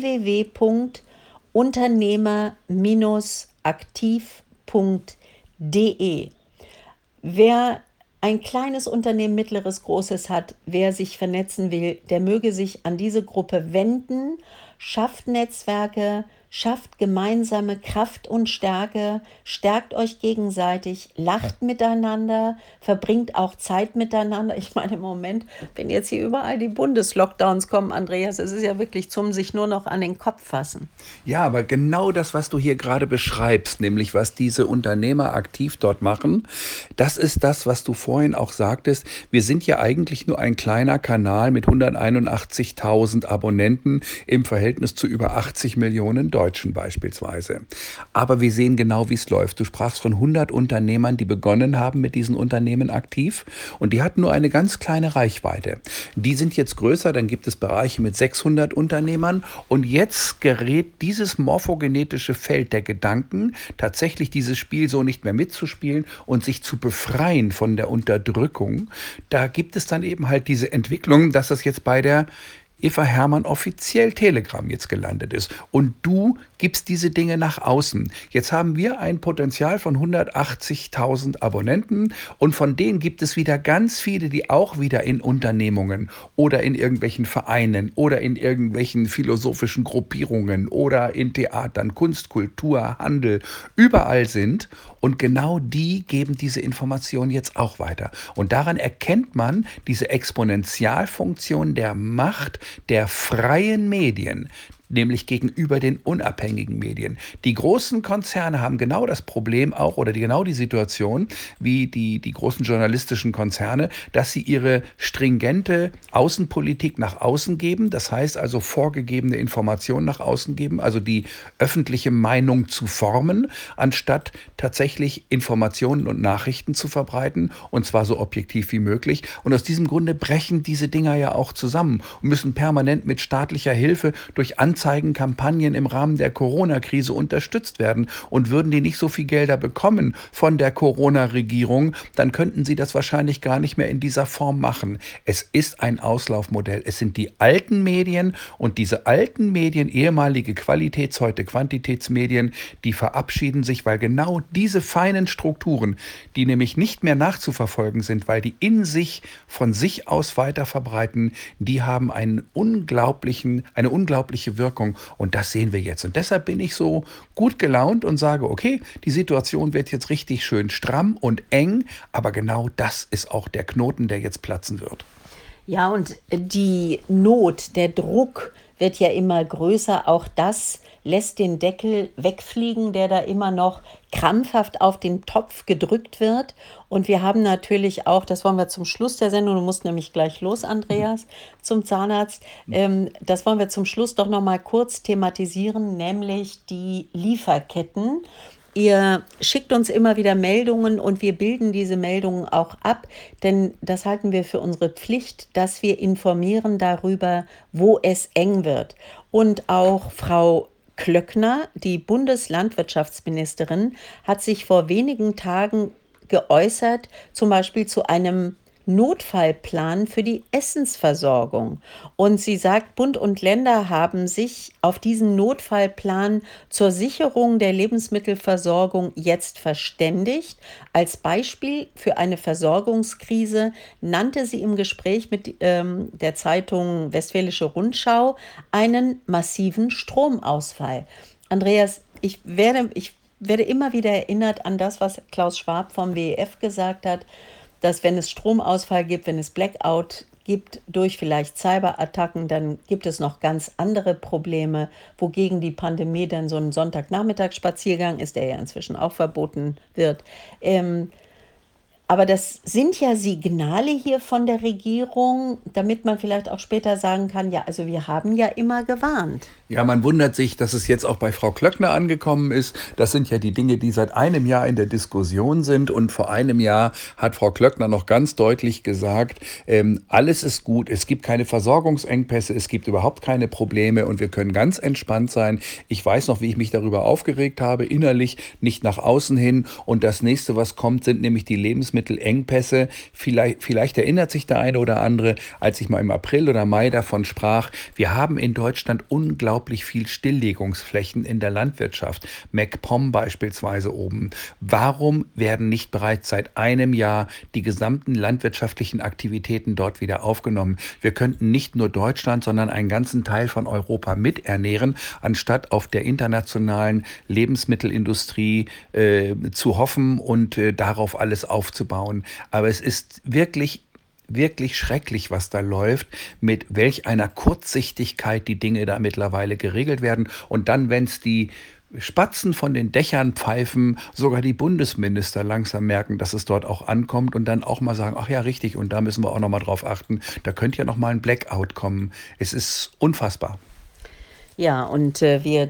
www.unternehmer-aktiv.de. Wer ein kleines Unternehmen, mittleres, großes hat, wer sich vernetzen will, der möge sich an diese Gruppe wenden, schafft Netzwerke, schafft gemeinsame Kraft und Stärke, stärkt euch gegenseitig, lacht miteinander, verbringt auch Zeit miteinander. Ich meine, im Moment, wenn jetzt hier überall die Bundeslockdowns kommen, Andreas, es ist ja wirklich zum sich nur noch an den Kopf fassen. Ja, aber genau das, was du hier gerade beschreibst, nämlich was diese Unternehmer aktiv dort machen, das ist das, was du vorhin auch sagtest. Wir sind ja eigentlich nur ein kleiner Kanal mit 181.000 Abonnenten im Verhältnis zu über 80 Millionen Deutschen. Deutschen beispielsweise. Aber wir sehen genau, wie es läuft. Du sprachst von 100 Unternehmern, die begonnen haben mit diesen Unternehmen aktiv und die hatten nur eine ganz kleine Reichweite. Die sind jetzt größer, dann gibt es Bereiche mit 600 Unternehmern und jetzt gerät dieses morphogenetische Feld der Gedanken, tatsächlich dieses Spiel so nicht mehr mitzuspielen und sich zu befreien von der Unterdrückung. Da gibt es dann eben halt diese Entwicklung, dass das jetzt bei der Eva Hermann offiziell Telegram jetzt gelandet ist. Und du gibst diese Dinge nach außen. Jetzt haben wir ein Potenzial von 180.000 Abonnenten und von denen gibt es wieder ganz viele, die auch wieder in Unternehmungen oder in irgendwelchen Vereinen oder in irgendwelchen philosophischen Gruppierungen oder in Theatern, Kunst, Kultur, Handel, überall sind. Und genau die geben diese Information jetzt auch weiter. Und daran erkennt man diese Exponentialfunktion der Macht der freien Medien, nämlich gegenüber den unabhängigen Medien. Die großen Konzerne haben genau das Problem auch oder genau die Situation wie die großen journalistischen Konzerne, dass sie ihre stringente Außenpolitik nach außen geben, das heißt also vorgegebene Informationen nach außen geben, also die öffentliche Meinung zu formen, anstatt tatsächlich Informationen und Nachrichten zu verbreiten und zwar so objektiv wie möglich. Und aus diesem Grunde brechen diese Dinger ja auch zusammen und müssen permanent mit staatlicher Hilfe durch Anzeigenkampagnen im Rahmen der Corona-Krise unterstützt werden. Und würden die nicht so viel Gelder bekommen von der Corona-Regierung, dann könnten sie das wahrscheinlich gar nicht mehr in dieser Form machen. Es ist ein Auslaufmodell. Es sind die alten Medien und diese alten Medien, ehemalige Qualitäts-, heute Quantitätsmedien, die verabschieden sich, weil genau diese feinen Strukturen, die nämlich nicht mehr nachzuverfolgen sind, weil die in sich von sich aus weiter verbreiten, die haben eine unglaubliche Wirkung und das sehen wir jetzt. Und deshalb bin ich so gut gelaunt und sage, okay, die Situation wird jetzt richtig schön stramm und eng, aber genau das ist auch der Knoten, der jetzt platzen wird. Ja, und die Not, der Druck wird ja immer größer. Auch das lässt den Deckel wegfliegen, der da immer noch krampfhaft auf den Topf gedrückt wird. Und wir haben natürlich auch, das wollen wir zum Schluss der Sendung, du musst nämlich gleich los, Andreas, zum Zahnarzt. Das wollen wir zum Schluss doch noch mal kurz thematisieren, nämlich die Lieferketten. Ihr schickt uns immer wieder Meldungen und wir bilden diese Meldungen auch ab, denn das halten wir für unsere Pflicht, dass wir informieren darüber, wo es eng wird. Und auch Frau Klöckner, die Bundeslandwirtschaftsministerin, hat sich vor wenigen Tagen geäußert, zum Beispiel zu einem Notfallplan für die Essensversorgung. Und sie sagt, Bund und Länder haben sich auf diesen Notfallplan zur Sicherung der Lebensmittelversorgung jetzt verständigt. Als Beispiel für eine Versorgungskrise nannte sie im Gespräch mit der Zeitung Westfälische Rundschau einen massiven Stromausfall. Andreas, ich werde immer wieder erinnert an das, was Klaus Schwab vom WEF gesagt hat, dass wenn es Stromausfall gibt, wenn es Blackout gibt durch vielleicht Cyberattacken, dann gibt es noch ganz andere Probleme, wogegen die Pandemie dann so ein Sonntagnachmittagsspaziergang ist, der ja inzwischen auch verboten wird. Aber das sind ja Signale hier von der Regierung, damit man vielleicht auch später sagen kann, ja, also wir haben ja immer gewarnt. Ja, man wundert sich, dass es jetzt auch bei Frau Klöckner angekommen ist. Das sind ja die Dinge, die seit einem Jahr in der Diskussion sind. Und vor einem Jahr hat Frau Klöckner noch ganz deutlich gesagt, alles ist gut, es gibt keine Versorgungsengpässe, es gibt überhaupt keine Probleme und wir können ganz entspannt sein. Ich weiß noch, wie ich mich darüber aufgeregt habe, innerlich, nicht nach außen hin. Und das nächste, was kommt, sind nämlich die Lebensmittelengpässe. Vielleicht erinnert sich der eine oder andere, als ich mal im April oder Mai davon sprach, wir haben in Deutschland unglaublich viel Stilllegungsflächen in der Landwirtschaft. MacPom beispielsweise oben. Warum werden nicht bereits seit einem Jahr die gesamten landwirtschaftlichen Aktivitäten dort wieder aufgenommen? Wir könnten nicht nur Deutschland, sondern einen ganzen Teil von Europa miternähren, anstatt auf der internationalen Lebensmittelindustrie zu hoffen und darauf alles aufzubauen. Aber es ist wirklich schrecklich, was da läuft, mit welch einer Kurzsichtigkeit die Dinge da mittlerweile geregelt werden. Und dann, wenn es die Spatzen von den Dächern pfeifen, sogar die Bundesminister langsam merken, dass es dort auch ankommt und dann auch mal sagen, ach ja, richtig, und da müssen wir auch noch mal drauf achten, da könnte ja noch mal ein Blackout kommen. Es ist unfassbar. Ja, und wir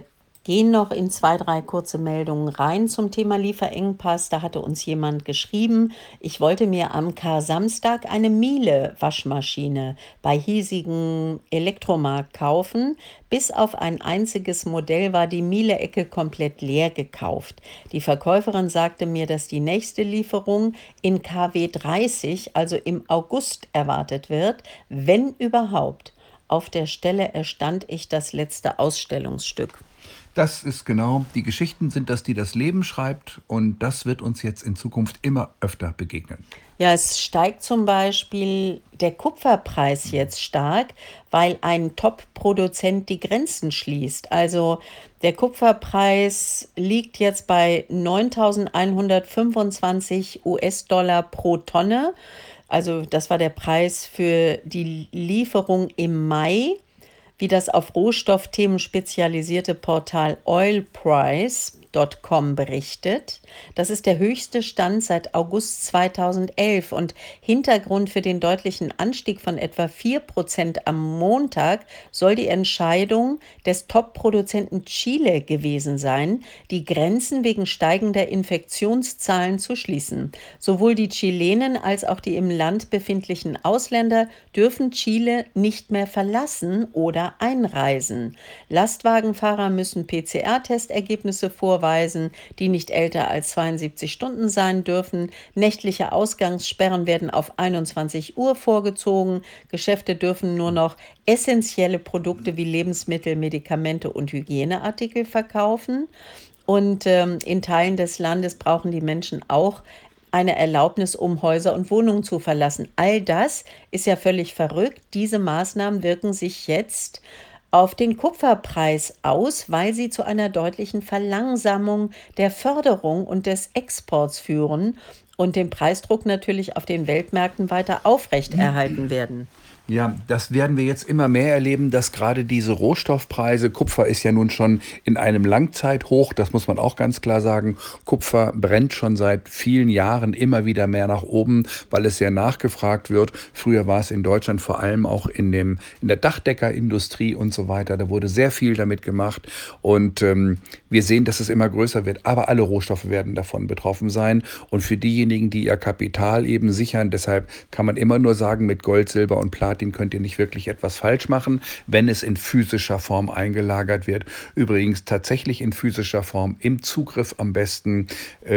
gehen noch in 2, 3 kurze Meldungen rein zum Thema Lieferengpass. Da hatte uns jemand geschrieben, ich wollte mir am Kar-Samstag eine Miele-Waschmaschine bei hiesigen Elektromarkt kaufen. Bis auf ein einziges Modell war die Miele-Ecke komplett leer gekauft. Die Verkäuferin sagte mir, dass die nächste Lieferung in KW 30, also im August, erwartet wird, wenn überhaupt. Auf der Stelle erstand ich das letzte Ausstellungsstück. Das ist genau, die Geschichten sind das, die das Leben schreibt und das wird uns jetzt in Zukunft immer öfter begegnen. Ja, es steigt zum Beispiel der Kupferpreis jetzt stark, weil ein Top-Produzent die Grenzen schließt. Also der Kupferpreis liegt jetzt bei 9.125 US-Dollar pro Tonne. Also das war der Preis für die Lieferung im Mai, wie das auf Rohstoffthemen spezialisierte Portal oilprice.com berichtet. Das ist der höchste Stand seit August 2011 und Hintergrund für den deutlichen Anstieg von etwa 4% am Montag soll die Entscheidung des Top-Produzenten Chile gewesen sein, die Grenzen wegen steigender Infektionszahlen zu schließen. Sowohl die Chilenen als auch die im Land befindlichen Ausländer dürfen Chile nicht mehr verlassen oder einreisen. Lastwagenfahrer müssen PCR-Testergebnisse vorweisen, die nicht älter als 72 Stunden sein dürfen. Nächtliche Ausgangssperren werden auf 21 Uhr vorgezogen. Geschäfte dürfen nur noch essentielle Produkte wie Lebensmittel, Medikamente und Hygieneartikel verkaufen. Und in Teilen des Landes brauchen die Menschen auch eine Erlaubnis, um Häuser und Wohnungen zu verlassen. All das ist ja völlig verrückt. Diese Maßnahmen wirken sich jetzt auf den Kupferpreis aus, weil sie zu einer deutlichen Verlangsamung der Förderung und des Exports führen und den Preisdruck natürlich auf den Weltmärkten weiter aufrechterhalten werden. Ja, das werden wir jetzt immer mehr erleben, dass gerade diese Rohstoffpreise, Kupfer ist ja nun schon in einem Langzeithoch, das muss man auch ganz klar sagen. Kupfer brennt schon seit vielen Jahren immer wieder mehr nach oben, weil es sehr nachgefragt wird. Früher war es in Deutschland vor allem auch in der Dachdeckerindustrie und so weiter. Da wurde sehr viel damit gemacht und wir sehen, dass es immer größer wird. Aber alle Rohstoffe werden davon betroffen sein. Und für diejenigen, die ihr Kapital eben sichern, deshalb kann man immer nur sagen, mit Gold, Silber und Platin könnt ihr nicht wirklich etwas falsch machen, wenn es in physischer Form eingelagert wird. Übrigens tatsächlich in physischer Form, im Zugriff am besten.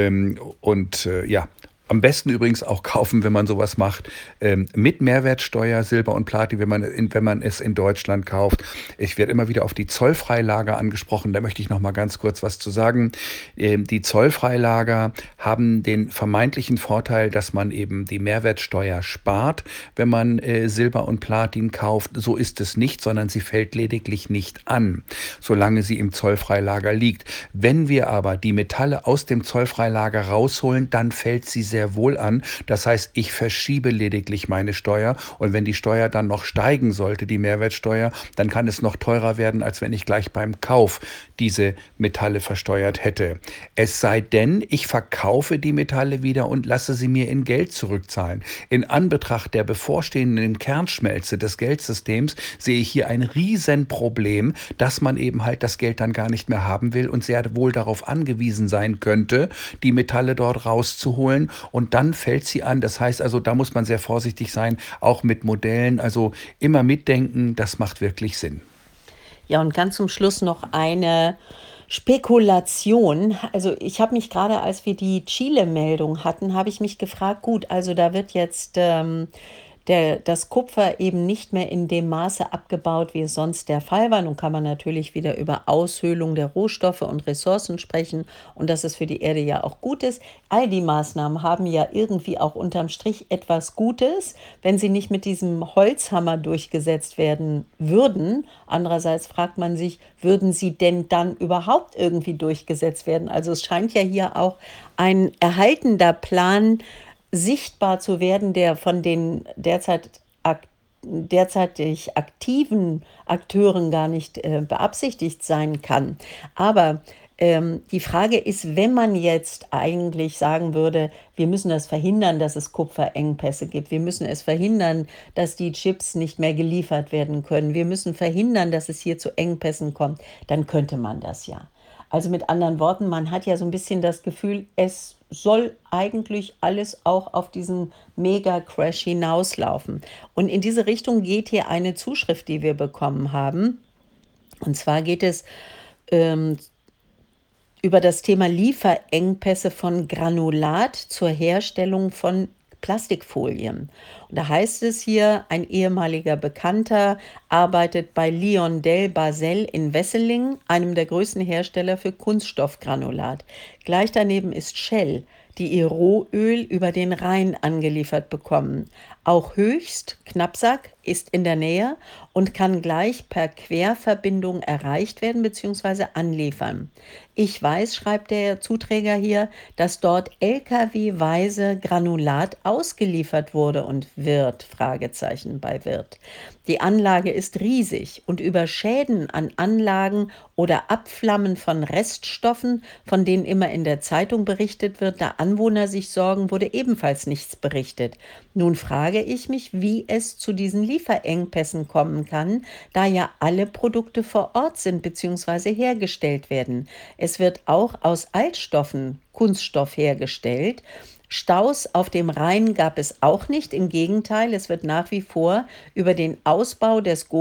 Ja, am besten übrigens auch kaufen, wenn man sowas macht, mit Mehrwertsteuer, Silber und Platin, wenn man es in Deutschland kauft. Ich werde immer wieder auf die Zollfreilager angesprochen, da möchte ich noch mal ganz kurz was zu sagen. Die Zollfreilager haben den vermeintlichen Vorteil, dass man eben die Mehrwertsteuer spart, wenn man Silber und Platin kauft. So ist es nicht, sondern sie fällt lediglich nicht an, solange sie im Zollfreilager liegt. Wenn wir aber die Metalle aus dem Zollfreilager rausholen, dann fällt sie sehr wohl an. Das heißt, ich verschiebe lediglich meine Steuer und wenn die Steuer dann noch steigen sollte, die Mehrwertsteuer, dann kann es noch teurer werden, als wenn ich gleich beim Kauf diese Metalle versteuert hätte. Es sei denn, ich verkaufe die Metalle wieder und lasse sie mir in Geld zurückzahlen. In Anbetracht der bevorstehenden Kernschmelze des Geldsystems sehe ich hier ein Riesenproblem, dass man eben halt das Geld dann gar nicht mehr haben will und sehr wohl darauf angewiesen sein könnte, die Metalle dort rauszuholen und dann fällt sie an. Das heißt also, da muss man sehr vorsichtig sein, auch mit Modellen. Also immer mitdenken, das macht wirklich Sinn. Ja, und ganz zum Schluss noch eine Spekulation. Also ich habe mich gerade, als wir die Chile-Meldung hatten, habe ich mich gefragt, gut, also da wird jetzt das Kupfer eben nicht mehr in dem Maße abgebaut, wie es sonst der Fall war. Nun kann man natürlich wieder über Aushöhlung der Rohstoffe und Ressourcen sprechen und dass es für die Erde ja auch gut ist. All die Maßnahmen haben ja irgendwie auch unterm Strich etwas Gutes, wenn sie nicht mit diesem Holzhammer durchgesetzt werden würden. Andererseits fragt man sich, würden sie denn dann überhaupt irgendwie durchgesetzt werden? Also es scheint ja hier auch ein erhaltender Plan sichtbar zu werden, der von den derzeitig aktiven Akteuren gar nicht beabsichtigt sein kann. Aber Die Frage ist, wenn man jetzt eigentlich sagen würde, wir müssen das verhindern, dass es Kupferengpässe gibt, wir müssen es verhindern, dass die Chips nicht mehr geliefert werden können, wir müssen verhindern, dass es hier zu Engpässen kommt, dann könnte man das ja. Also mit anderen Worten, man hat ja so ein bisschen das Gefühl, es soll eigentlich alles auch auf diesen Mega-Crash hinauslaufen. Und in diese Richtung geht hier eine Zuschrift, die wir bekommen haben. Und zwar geht es ähm, über das Thema Lieferengpässe von Granulat zur Herstellung von Plastikfolien. Und da heißt es hier, ein ehemaliger Bekannter arbeitet bei LyondellBasell in Wesseling, einem der größten Hersteller für Kunststoffgranulat. Gleich daneben ist Shell, die ihr Rohöl über den Rhein angeliefert bekommen. Auch Höchst, Knappsack, ist in der Nähe und kann gleich per Querverbindung erreicht werden bzw. anliefern. Ich weiß, schreibt der Zuträger hier, dass dort Lkw-weise Granulat ausgeliefert wurde und wird, Fragezeichen bei wird. Die Anlage ist riesig und über Schäden an Anlagen oder Abflammen von Reststoffen, von denen immer in der Zeitung berichtet wird, da Anwohner sich sorgen, wurde ebenfalls nichts berichtet. Nun frage ich mich, wie es zu diesen Lieferengpässen kommen kann, da ja alle Produkte vor Ort sind bzw. hergestellt werden. Es wird auch aus Altstoffen Kunststoff hergestellt. Staus auf dem Rhein gab es auch nicht. Im Gegenteil, es wird nach wie vor über den Ausbau des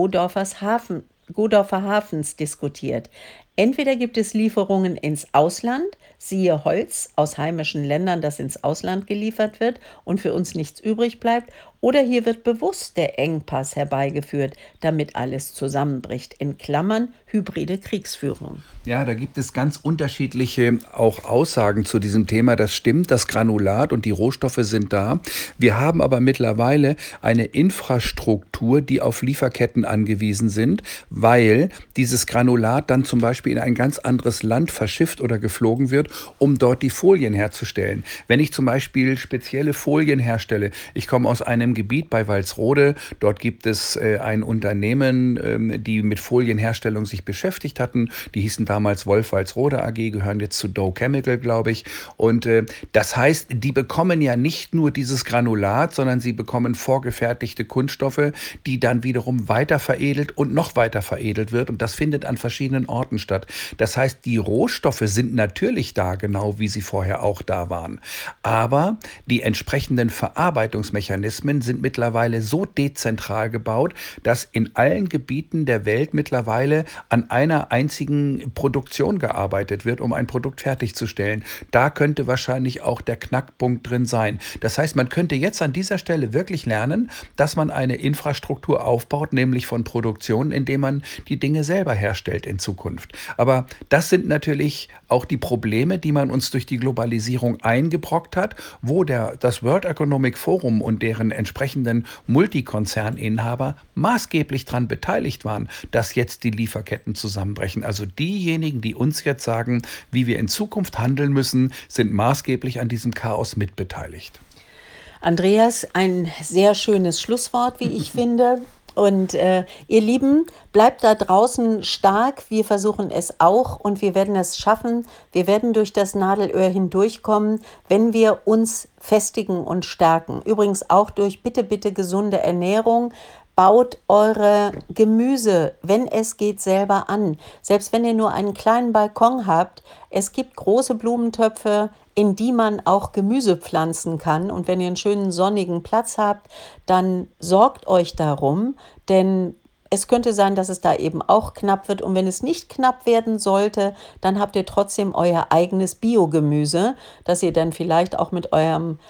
Godorfer Hafens diskutiert. Entweder gibt es Lieferungen ins Ausland, siehe Holz aus heimischen Ländern, das ins Ausland geliefert wird und für uns nichts übrig bleibt, oder hier wird bewusst der Engpass herbeigeführt, damit alles zusammenbricht. In Klammern hybride Kriegsführung. Ja, da gibt es ganz unterschiedliche auch Aussagen zu diesem Thema. Das stimmt, das Granulat und die Rohstoffe sind da. Wir haben aber mittlerweile eine Infrastruktur, die auf Lieferketten angewiesen sind, weil dieses Granulat dann zum Beispiel in ein ganz anderes Land verschifft oder geflogen wird, um dort die Folien herzustellen. Wenn ich zum Beispiel spezielle Folien herstelle, ich komme aus einem Gebiet bei Walsrode, dort gibt es ein Unternehmen, die mit Folienherstellung sich beschäftigt hatten, die hießen damals Wolf Walsrode AG, gehören jetzt zu Dow Chemical, glaube ich. Und das heißt, die bekommen ja nicht nur dieses Granulat, sondern sie bekommen vorgefertigte Kunststoffe, die dann wiederum weiter veredelt und noch weiter veredelt wird. Und das findet an verschiedenen Orten statt. Das heißt, die Rohstoffe sind natürlich da, genau wie sie vorher auch da waren. Aber die entsprechenden Verarbeitungsmechanismen sind mittlerweile so dezentral gebaut, dass in allen Gebieten der Welt mittlerweile an einer einzigen Produktion gearbeitet wird, um ein Produkt fertigzustellen. Da könnte wahrscheinlich auch der Knackpunkt drin sein. Das heißt, man könnte jetzt an dieser Stelle wirklich lernen, dass man eine Infrastruktur aufbaut, nämlich von Produktion, indem man die Dinge selber herstellt in Zukunft. Aber das sind natürlich auch die Probleme, die man uns durch die Globalisierung eingebrockt hat, wo das World Economic Forum und deren entsprechenden Multikonzerninhaber maßgeblich daran beteiligt waren, dass jetzt die Lieferketten zusammenbrechen. Also diejenigen, die uns jetzt sagen, wie wir in Zukunft handeln müssen, sind maßgeblich an diesem Chaos mitbeteiligt. Andreas, ein sehr schönes Schlusswort, wie ich finde. Und ihr Lieben, bleibt da draußen stark. Wir versuchen es auch und wir werden es schaffen. Wir werden durch das Nadelöhr hindurchkommen, wenn wir uns festigen und stärken. Übrigens auch durch bitte, bitte gesunde Ernährung. Baut eure Gemüse, wenn es geht, selber an. Selbst wenn ihr nur einen kleinen Balkon habt, es gibt große Blumentöpfe, in die man auch Gemüse pflanzen kann. Und wenn ihr einen schönen sonnigen Platz habt, dann sorgt euch darum, denn es könnte sein, dass es da eben auch knapp wird. Und wenn es nicht knapp werden sollte, dann habt ihr trotzdem euer eigenes Biogemüse, das ihr dann vielleicht auch mit eurem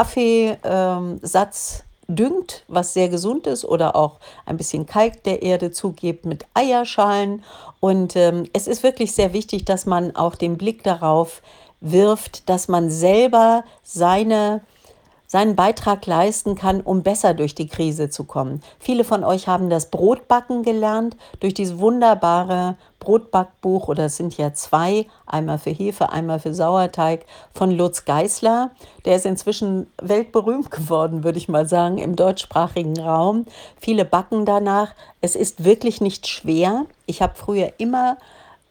Kaffeesatz düngt, was sehr gesund ist, oder auch ein bisschen Kalk der Erde zugebt mit Eierschalen. Und es ist wirklich sehr wichtig, dass man auch den Blick darauf wirft, dass man selber seinen Beitrag leisten kann, um besser durch die Krise zu kommen. Viele von euch haben das Brotbacken gelernt durch dieses wunderbare Brotbackbuch, oder es sind ja zwei, einmal für Hefe, einmal für Sauerteig, von Lutz Geisler. Der ist inzwischen weltberühmt geworden, würde ich mal sagen, im deutschsprachigen Raum. Viele backen danach. Es ist wirklich nicht schwer. Ich habe früher immer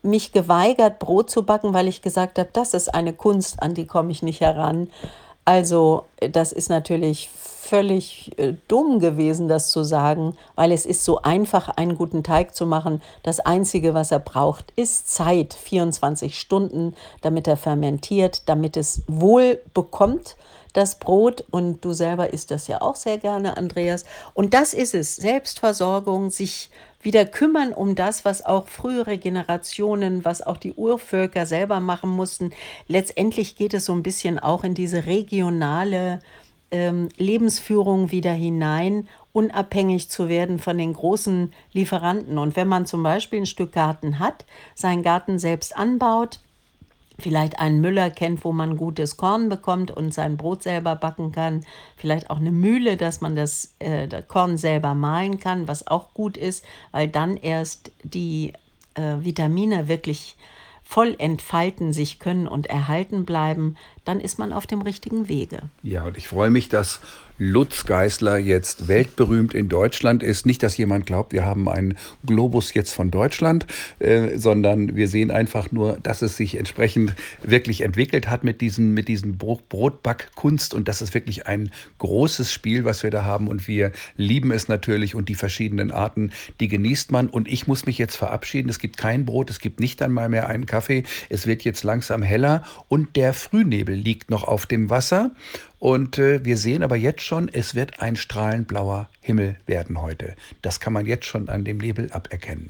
mich geweigert, Brot zu backen, weil ich gesagt habe, das ist eine Kunst, an die komme ich nicht heran. Also, das ist natürlich völlig, dumm gewesen, das zu sagen, weil es ist so einfach, einen guten Teig zu machen. Das Einzige, was er braucht, ist Zeit, 24 Stunden, damit er fermentiert, damit es wohl bekommt, das Brot. Und du selber isst das ja auch sehr gerne, Andreas. Und das ist es, Selbstversorgung, sich wieder kümmern um das, was auch frühere Generationen, was auch die Urvölker selber machen mussten. Letztendlich geht es so ein bisschen auch in diese regionale Lebensführung wieder hinein, unabhängig zu werden von den großen Lieferanten. Und wenn man zum Beispiel ein Stück Garten hat, seinen Garten selbst anbaut, vielleicht einen Müller kennt, wo man gutes Korn bekommt und sein Brot selber backen kann, vielleicht auch eine Mühle, dass man das Korn selber mahlen kann, was auch gut ist, weil dann erst die Vitamine wirklich voll entfalten sich können und erhalten bleiben, dann ist man auf dem richtigen Wege. Ja, und ich freue mich, dass Lutz Geisler jetzt weltberühmt in Deutschland ist. Nicht, dass jemand glaubt, wir haben einen Globus jetzt von Deutschland, sondern wir sehen einfach nur, dass es sich entsprechend wirklich entwickelt hat mit diesen Brotbackkunst. Und das ist wirklich ein großes Spiel, was wir da haben. Und wir lieben es natürlich und die verschiedenen Arten, die genießt man. Und ich muss mich jetzt verabschieden. Es gibt kein Brot, es gibt nicht einmal mehr einen Kaffee. Es wird jetzt langsam heller und der Frühnebel liegt noch auf dem Wasser. Und wir sehen aber jetzt schon, es wird ein strahlend blauer Himmel werden heute. Das kann man jetzt schon an dem Nebel aberkennen.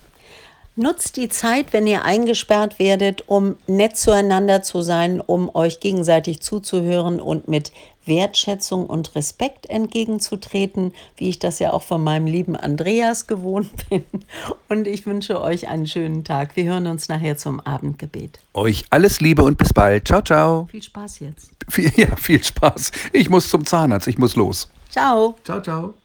Nutzt die Zeit, wenn ihr eingesperrt werdet, um nett zueinander zu sein, um euch gegenseitig zuzuhören und mit Wertschätzung und Respekt entgegenzutreten, wie ich das ja auch von meinem lieben Andreas gewohnt bin. Und ich wünsche euch einen schönen Tag. Wir hören uns nachher zum Abendgebet. Euch alles Liebe und bis bald. Ciao, ciao. Viel Spaß jetzt. Ja, viel Spaß. Ich muss zum Zahnarzt, ich muss los. Ciao. Ciao, ciao.